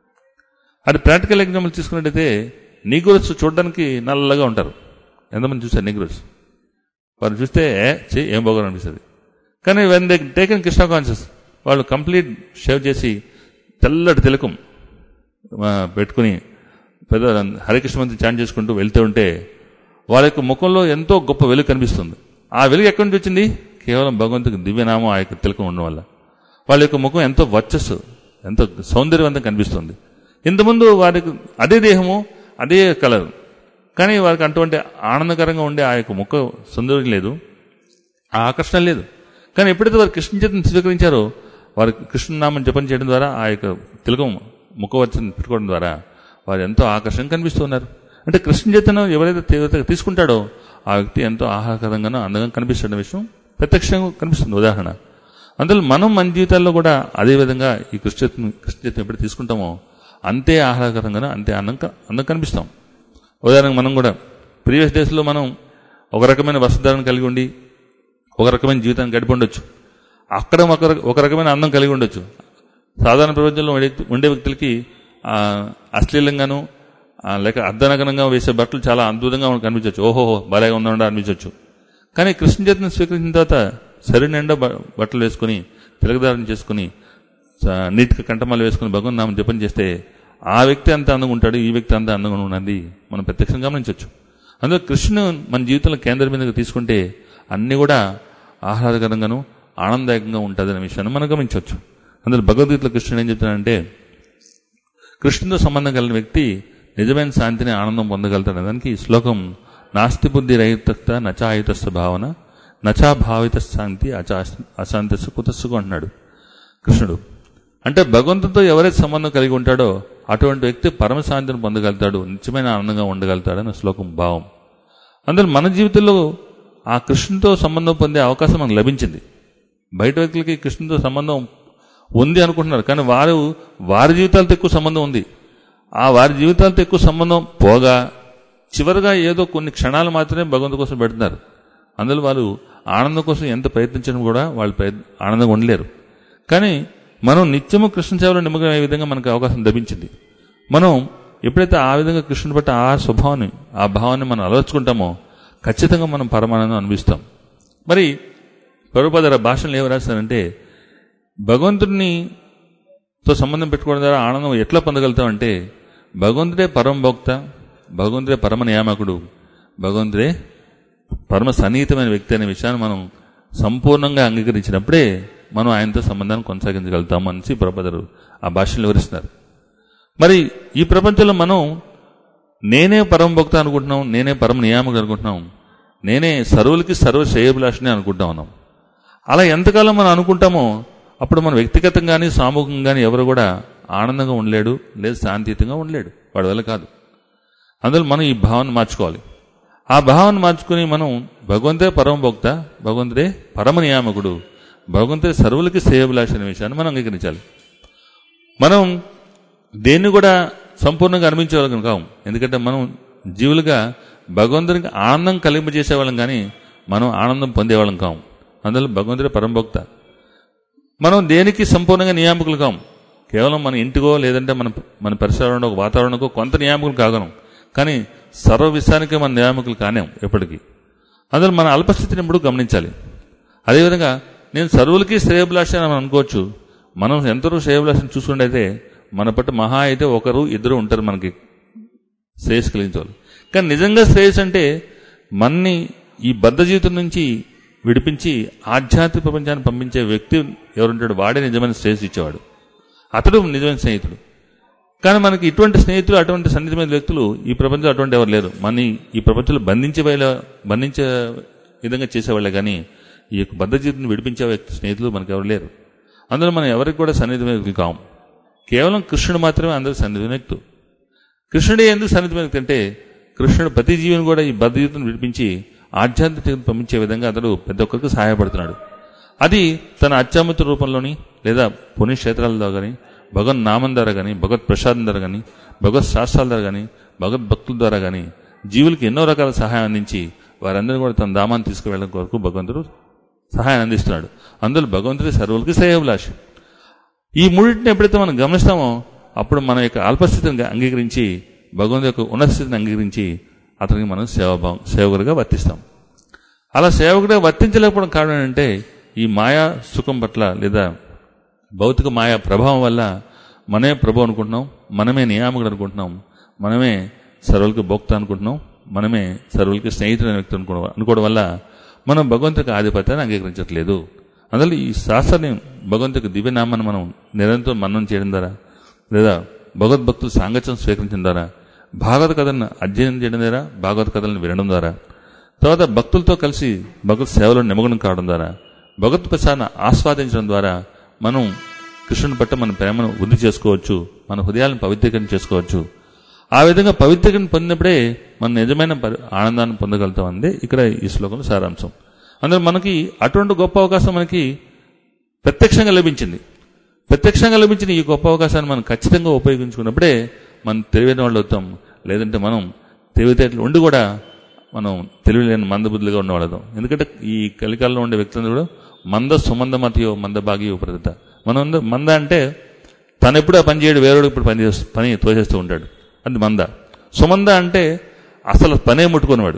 అది ప్రాక్టికల్ ఎగ్జాంపుల్ తీసుకున్నట్టయితే నీగ్రోస్ చూడడానికి నల్లగా ఉంటారు. ఎంతమంది చూస్తారు నీగ్రోస్? వారు చూస్తే చే ఏం బాగా అనిపిస్తుంది. కానీ when they taken Krishna conscious, వాళ్ళు కంప్లీట్ షేవ్ చేసి తెల్లటి తిలకం పెట్టుకుని పెద్ద హరికృష్ణ మంత్రి చాంట్ చేసుకుంటూ వెళ్తూ ఉంటే వాళ్ళ యొక్క ముఖంలో ఎంతో గొప్ప వెలుగు కనిపిస్తుంది. ఆ వెలుగు ఎక్కడి నుంచి వచ్చింది? కేవలం భగవంతుకి దివ్యనామం ఆ యొక్క తిలకం ఉండడం వల్ల. వాళ్ళ యొక్క ముఖం ఎంతో వర్చస్సు, ఎంతో సౌందర్యవంతం కనిపిస్తుంది. ఇంతకుముందు వారికి అదే దేహము, అదే కలర్, కానీ వారికి అటువంటి ఆనందకరంగా ఉండే ఆ యొక్క ముఖ సౌందర్యం లేదు, ఆ ఆకర్షణ లేదు. కానీ ఎప్పుడైతే వారు కృష్ణ చైతన్యం స్వీకరించారో, వారు కృష్ణనామం జపం చేయడం ద్వారా, ఆ యొక్క తిలకం ముఖవర్చన పెట్టుకోవడం ద్వారా వారు ఎంతో ఆకర్షణ కనిపిస్తున్నారు. అంటే కృష్ణ చైతన్యం ఎవరైతే తీవ్రతగా తీసుకుంటాడో ఆ వ్యక్తి ఎంతో ఆహ్లాదకరంగానో అందంగా కనిపిస్తున్న విషయం ప్రత్యక్షంగా కనిపిస్తుంది. ఉదాహరణ, అందులో మనం మన జీవితాల్లో కూడా అదేవిధంగా ఈ కృష్ణ చైతన్యం కృష్ణ చైతన్యం ఎప్పుడు తీసుకుంటామో అంతే ఆహ్లాదకరంగానో అంతే అందం అందం కనిపిస్తాం. ఉదాహరణకు మనం కూడా ప్రీవియస్ డేస్లో మనం ఒక రకమైన వస్త్రధారణ కలిగి ఉండి ఒక రకమైన జీవితాన్ని గడిపి ఉండొచ్చు, అక్కడ ఒక ఒక రకమైన అందం కలిగి ఉండొచ్చు. సాధారణ ప్రపంచంలో ఉండే వ్యక్తులకి అశ్లీలంగాను లేక అర్ధనగనంగా వేసే బట్టలు చాలా అద్భుతంగా కనిపించవచ్చు, ఓహోహో భలేగా ఉందా అనిపించవచ్చు. కానీ కృష్ణ చైతన్యం స్వీకరించిన తర్వాత సరి నిండా బట్టలు వేసుకుని తిలకధారణ చేసుకుని నీట్గా కంఠమాలు వేసుకుని భగవన్ నామం జపం చేస్తే ఆ వ్యక్తి అంత అందంగా ఉంటాడు, ఈ వ్యక్తి అంత అందంగా ఉన్నది మనం ప్రత్యక్షంగా గమనించవచ్చు. అందులో కృష్ణుని మన జీవితంలో కేంద్ర బిందుగా తీసుకుంటే అన్నీ కూడా ఆహ్లాదకరంగాను ఆనందదాయకంగా ఉంటుంది అనే విషయాన్ని మనం గమనించవచ్చు. అందులో భగవద్గీతలో కృష్ణుడు ఏం చెప్తున్నాడంటే, కృష్ణుతో సంబంధం కలిగిన వ్యక్తి నిజమైన శాంతిని ఆనందం పొందగలుగుతాడు. దానికి ఈ శ్లోకం నాస్తి బుద్ధి రహిత నచాయుతస్సు భావన నచా భావిత శాంతి అచా అశాంతిస్సు కుతస్సుకు అంటున్నాడు కృష్ణుడు. అంటే భగవంతుడితో ఎవరైతే సంబంధం కలిగి ఉంటాడో అటువంటి వ్యక్తి పరమశాంతిని పొందగలుగుతాడు, నిత్యమైన ఆనందంగా ఉండగలుగుతాడని శ్లోకం భావం. అందులో మన జీవితంలో ఆ కృష్ణుతో సంబంధం పొందే అవకాశం మనకు లభించింది. బయట వ్యక్తులకి కృష్ణుతో సంబంధం ఉంది అనుకుంటున్నారు, కానీ వారు వారి జీవితాలతో ఎక్కువ సంబంధం ఉంది. ఆ వారి జీవితాలతో ఎక్కువ సంబంధం పోగా చివరిగా ఏదో కొన్ని క్షణాలు మాత్రమే భగవంతు కోసం పెడుతున్నారు. అందులో వాళ్ళు ఆనందం కోసం ఎంత ప్రయత్నించడం కూడా వాళ్ళు ఆనందంగా ఉండలేరు. కానీ మనం నిత్యము కృష్ణ సేవలో నిమగ్నం అయ్యే విధంగా మనకు అవకాశం లభించింది. మనం ఎప్పుడైతే ఆ విధంగా కృష్ణుని బట్టి ఆ స్వభావాన్ని ఆ భావాన్ని మనం అలవర్చుకుంటామో ఖచ్చితంగా మనం పరమానందం అనిపిస్తాం. మరి ప్రభుపాద భాషలు ఏమి రాస్తారంటే, భగవంతుడినితో సంబంధం పెట్టుకోవడం ద్వారా ఆనందం ఎట్లా పొందగలుగుతామంటే, భగవంతుడే పరమభోక్త, భగవంతుడే పరమ నియామకుడు, భగవంతుడే పరమ సన్నిహితమైన వ్యక్తి అనే విషయాన్ని మనం సంపూర్ణంగా అంగీకరించినప్పుడే మనం ఆయనతో సంబంధాన్ని కొనసాగించగలుగుతాము అనేసి ప్రభుపాదరు ఆ భాషను వివరిస్తున్నారు. మరి ఈ ప్రపంచంలో మనం నేనే పరమ భక్త అనుకుంటున్నాం, నేనే పరమ నియామకుడు అనుకుంటున్నాం, నేనే సర్వులకి సర్వ శ్రేయభిలాషిని అనుకుంటా ఉన్నాం. అలా ఎంతకాలం మనం అనుకుంటామో అప్పుడు మన వ్యక్తిగతంగా కానీ సామూహికంగా కానీ ఎవరు కూడా ఆనందంగా ఉండలేడు, లేదు శాంతియుతంగా ఉండలేడు, వాడి వల్ల కాదు. అందులో మనం ఈ భావన మార్చుకోవాలి. ఆ భావన మార్చుకుని మనం భగవంతే పరమ భక్త, భగవంతుడే పరమ నియామకుడు, భగవంతుడే సర్వులకి శ్రేయభిలాషి అనే విషయాన్ని మనం అంగీకరించాలి. మనం దేన్ని కూడా సంపూర్ణంగా అనిపించేవాళ్ళం కావు. ఎందుకంటే మనం జీవులుగా భగవంతునికి ఆనందం కలింపజేసేవాళ్ళం కానీ మనం ఆనందం పొందేవాళ్ళం కాము. అందులో భగవంతుడే పరమభక్త. మనం దేనికి సంపూర్ణంగా నియామకులు కాము. కేవలం మన ఇంటికో లేదంటే మన మన పరిసరాల్లో ఒక వాతావరణంకో కొంత నియామకులు కాగలం, కానీ సర్వ విషయానికే మన నియామకులు కానేం ఎప్పటికీ. అందులో మన అల్పస్థితిని ఎప్పుడు గమనించాలి. అదేవిధంగా నేను సర్వులకి శ్రేయభిలాష అని మనం అనుకోవచ్చు. మనం ఎంతవరకు శ్రేయభిలాషని చూసుకుంటే అయితే మన పట్ల మహా అయితే ఒకరు ఇద్దరు ఉంటారు మనకి శ్రేయస్సు కలిగించేవాళ్ళు. కానీ నిజంగా శ్రేయస్సు అంటే మన్ని ఈ బద్ధ జీవితం నుంచి విడిపించి ఆధ్యాత్మిక ప్రపంచాన్ని పంపించే వ్యక్తి ఎవరుంటాడు, వాడే నిజమైన శ్రేయస్సు ఇచ్చేవాడు. అతడు నిజమైన స్నేహితుడు. కానీ మనకి ఇటువంటి స్నేహితులు, అటువంటి సన్నిహితమైన వ్యక్తులు ఈ ప్రపంచంలో అటువంటి ఎవరు లేరు. మన ఈ ప్రపంచంలో బంధించే బంధించే విధంగా చేసేవాళ్ళే కానీ ఈ యొక్క బద్ధ జీవితాన్ని విడిపించే వ్యక్తి స్నేహితులు మనకు ఎవరు లేరు. అందులో మనం ఎవరికి కూడా సన్నిహితమైన వ్యక్తులు కాము. కేవలం కృష్ణుడు మాత్రమే అందరికి సన్నిహితమైన వ్యక్తి. కృష్ణుడే ఎందుకు సన్నిహితమైన వ్యక్తి అంటే కృష్ణుడు ప్రతి జీవిని కూడా ఈ బద్ధ జీవితం విడిపించి ఆధ్యాత్మిక పంపించే విధంగా అతడు ప్రతి ఒక్కరికి సహాయపడుతున్నాడు. అది తన అత్యామృత రూపంలోని లేదా పుణ్యక్షేత్రాల కానీ, భగవన్ నామం ద్వారా కానీ, భగవత్ ప్రసాదం ద్వారా కానీ, భగవత్ శాస్త్రాల ద్వారా కానీ, భగవద్ భక్తుల ద్వారా కానీ జీవులకి ఎన్నో రకాల సహాయం అందించి వారందరూ కూడా తన ధామాన్ని తీసుకువెళ్ళడం కొరకు భగవంతుడు సహాయం అందిస్తున్నాడు. అందులో భగవంతుడి సర్వులకి శ్రేయభిలాషి. ఈ మూడింటిని ఎప్పుడైతే మనం గమనిస్తామో అప్పుడు మన యొక్క అల్పస్థితిని అంగీకరించి భగవంతు యొక్క ఉన్నత స్థితిని అంగీకరించి అతనికి మనం సేవాభావం సేవకుడిగా వర్తిస్తాం. అలా సేవకుడిగా వర్తించలేకపోవడం కారణం ఏంటంటే ఈ మాయా సుఖం పట్ల లేదా భౌతిక మాయా ప్రభావం వల్ల మనమే ప్రభు అనుకుంటున్నాం, మనమే నియామకుడు అనుకుంటున్నాం, మనమే సర్వులకి భోక్త అనుకుంటున్నాం, మనమే సర్వులకి స్నేహితుడైన వ్యక్తి అనుకో అనుకోవడం వల్ల మనం భగవంతుడికి ఆధిపత్యాన్ని అంగీకరించట్లేదు. అందువల్ల ఈ శాస్త్రాన్ని భగవంతుడికి దివ్యనామాన్ని మనం నిరంతరం మననం చేయడం ద్వారా లేదా భగవద్భక్తులు సాంగత్యం స్వీకరించడం ద్వారా, భాగవత కథలను అధ్యయనం చేయడం ద్వారా, భాగవత కథలను వినడం ద్వారా, తర్వాత భక్తులతో కలిసి భగవత్ సేవలో నిమగ్నం కావడం ద్వారా, భగవత్ ప్రసాదాన్ని ఆస్వాదించడం ద్వారా మనం కృష్ణుని పట్ల మన ప్రేమను వృద్ధి చేసుకోవచ్చు, మన హృదయాలను పవిత్రీకరణ చేసుకోవచ్చు. ఆ విధంగా పవిత్రీకరణ పొందినప్పుడే మన నిజమైన ఆనందాన్ని పొందగలుగుతాం అందే ఇక్కడ ఈ శ్లోకంలో సారాంశం. అందులో మనకి అటువంటి గొప్ప అవకాశం మనకి ప్రత్యక్షంగా లభించింది. ప్రత్యక్షంగా లభించిన ఈ గొప్ప అవకాశాన్ని మనం ఖచ్చితంగా ఉపయోగించుకున్నప్పుడే మనం తెలివైన వాళ్ళు అవుతాం. లేదంటే మనం తెలివితేటలు ఉండి కూడా మనం తెలివిలేని మందబుద్ధులుగా ఉండవాళ్ళం. ఎందుకంటే ఈ కలికాలంలో ఉండే వ్యక్తులందరూ కూడా మంద సుమంద మతియో మంద భాగ్యో ప్రదత. మనం మంద అంటే తను ఎప్పుడు ఆ పని చేయడు, వేరేడు ఇప్పుడు పని చేస్తూ పని తోచేస్తూ ఉంటాడు, అది మంద. సుమంద అంటే అసలు పనే ముట్టుకునేవాడు.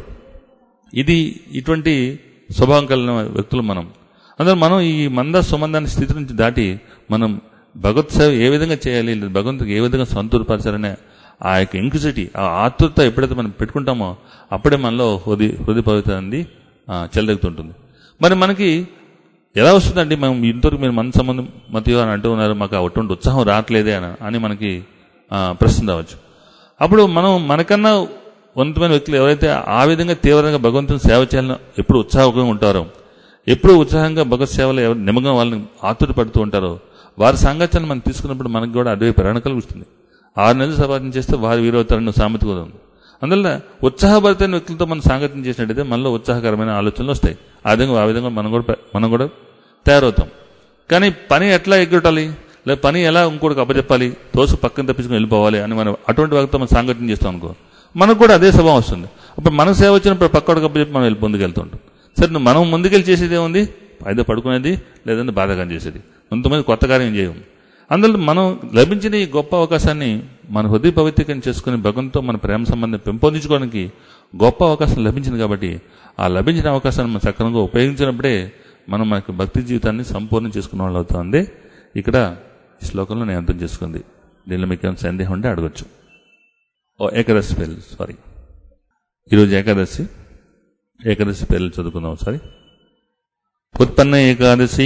ఇది ఇటువంటి స్వభావం కలిగిన వ్యక్తులు మనం. అందులో మనం ఈ మంద సుమందాన్ని స్థితి నుంచి దాటి మనం భగవత్ సేవ ఏ విధంగా చేయాలి, భగవంతుడికి ఏ విధంగా సంతూర్పరచాలనే ఆ యొక్క ఇంక్విజిటీ, ఆ ఆతృత ఎప్పుడైతే మనం పెట్టుకుంటామో అప్పుడే మనలో హృదయ హృదయ పవిత్ర అనేది చెలదెగుతుంటుంది. మరి మనకి ఎలా వస్తుందండి, మనం ఇంతవరకు మీరు మన సంబంధం మతియో అని అంటూ ఉన్నారు, మాకు అటువంటి ఉత్సాహం రావట్లేదే అని అని మనకి ప్రశ్న రావచ్చు. అప్పుడు మనం మనకన్నా ఉన్నతమైన వ్యక్తులు ఎవరైతే ఆ విధంగా తీవ్రంగా భగవంతుని సేవ చేయాలని ఎప్పుడు ఉత్సాహంగా ఉంటారో, ఎప్పుడు ఉత్సాహంగా భగవత్ సేవలు ఎవరు నిమగ్నం వాళ్ళని ఆతుర పడుతూ ఉంటారో వారి సాంగత్యాన్ని మనం తీసుకున్నప్పుడు మనకు కూడా అదే ప్రేరణ కలుగుతుంది. ఆరు నెలలు సంపాదన చేస్తే వారు వీరవుతారన్న సామెత కూడా ఉంది. అందువల్ల ఉత్సాహభరితమైన వ్యక్తులతో మనం సాంగత్యం చేసినట్టయితే మనలో ఉత్సాహకరమైన ఆలోచనలు వస్తాయి. ఆ విధంగా ఆ విధంగా మనం కూడా మనం కూడా తయారవుతాం. కానీ పని ఎట్లా ఎగ్గొట్టాలి, లేదా పని ఎలా ఇంకోటికి అప్పచెప్పాలి, తోసు పక్కన తప్పించుకుని వెళ్ళిపోవాలి అని మనం అటువంటి వ్యక్తితో మనం సాంగత్యం చేస్తాం అనుకో, మనకు కూడా అదే స్వభావం వస్తుంది. అప్పుడు మనకు సేవ వచ్చినప్పుడు పక్కడికి అప్పచెప్పి మనం వెళ్ళి ముందుకెళ్తుంటాం. సరే మనం ముందుకెళ్ళి చేసేది ఏముంది, అయితే పడుకునేది లేదంటే బాధగా చేసేది, కొంతమంది కొత్త కార్యం చేయము. అందులో మనం లభించిన ఈ గొప్ప అవకాశాన్ని మన హృదయ పవిత్రీకరణ చేసుకుని భగవంతుతో మన ప్రేమ సంబంధం పెంపొందించుకోవడానికి గొప్ప అవకాశం లభించింది. కాబట్టి ఆ లభించిన అవకాశాన్ని మనం సక్రమంగా ఉపయోగించినప్పుడే మనం మనకి భక్తి జీవితాన్ని సంపూర్ణం చేసుకున్న వాళ్ళు అవుతుంది. ఇక్కడ ఈ శ్లోకంలో నేను అర్థం చేసుకుంది. దీనిలో మీకు ఏమైనా సందేహం ఉంటే అడగచ్చు. ఓ ఏకాదశి పేర్లు సారీ ఈరోజు ఏకాదశి ఏకాదశి పేర్లు చదువుకుందాం ఒకసారి. ఉత్పన్న ఏకాదశి,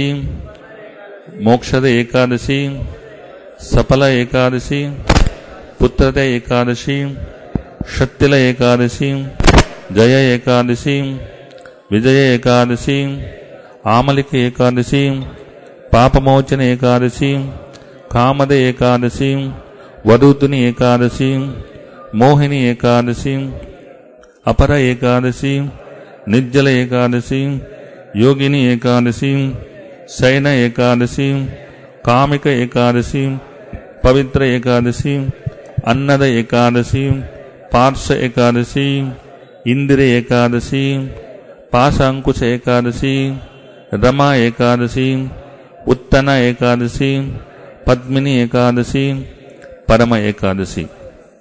మోక్షద ఏకాదశి, సఫల ఏకాదశి, పుత్రద ఏకాదశి, షత్తిల ఏకాదశి, జయ ఏకాదశి, విజయ ఏకాదశి, ఆమలిక ఏకాదశి, పాపమోచన ఏకాదశి, కామద ఏకాదశి, వధూతుని ఏకాదశి, మోహిని ఏకాదశి, అపర ఏకాదశి, నిర్జల ఏకాదశి, యోగిని ఏకాదశి, శయన ఏకాదశి, కామిక ఏకాదశి, పవిత్ర ఏకాదశి, అన్నద ఏకాదశి, పార్శ ఏకాదశి, ఇందిర ఏకాదశి, పాశాంకుశ ఏకాదశి, రమా ఏకాదశి, ఉత్తన ఏకాదశి, పద్మిని ఏకాదశి, పరమ ఏకాదశి.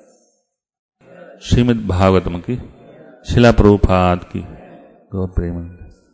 శ్రీమద్ భాగవతం की शिला प्रभुपाद की गौर प्रेम।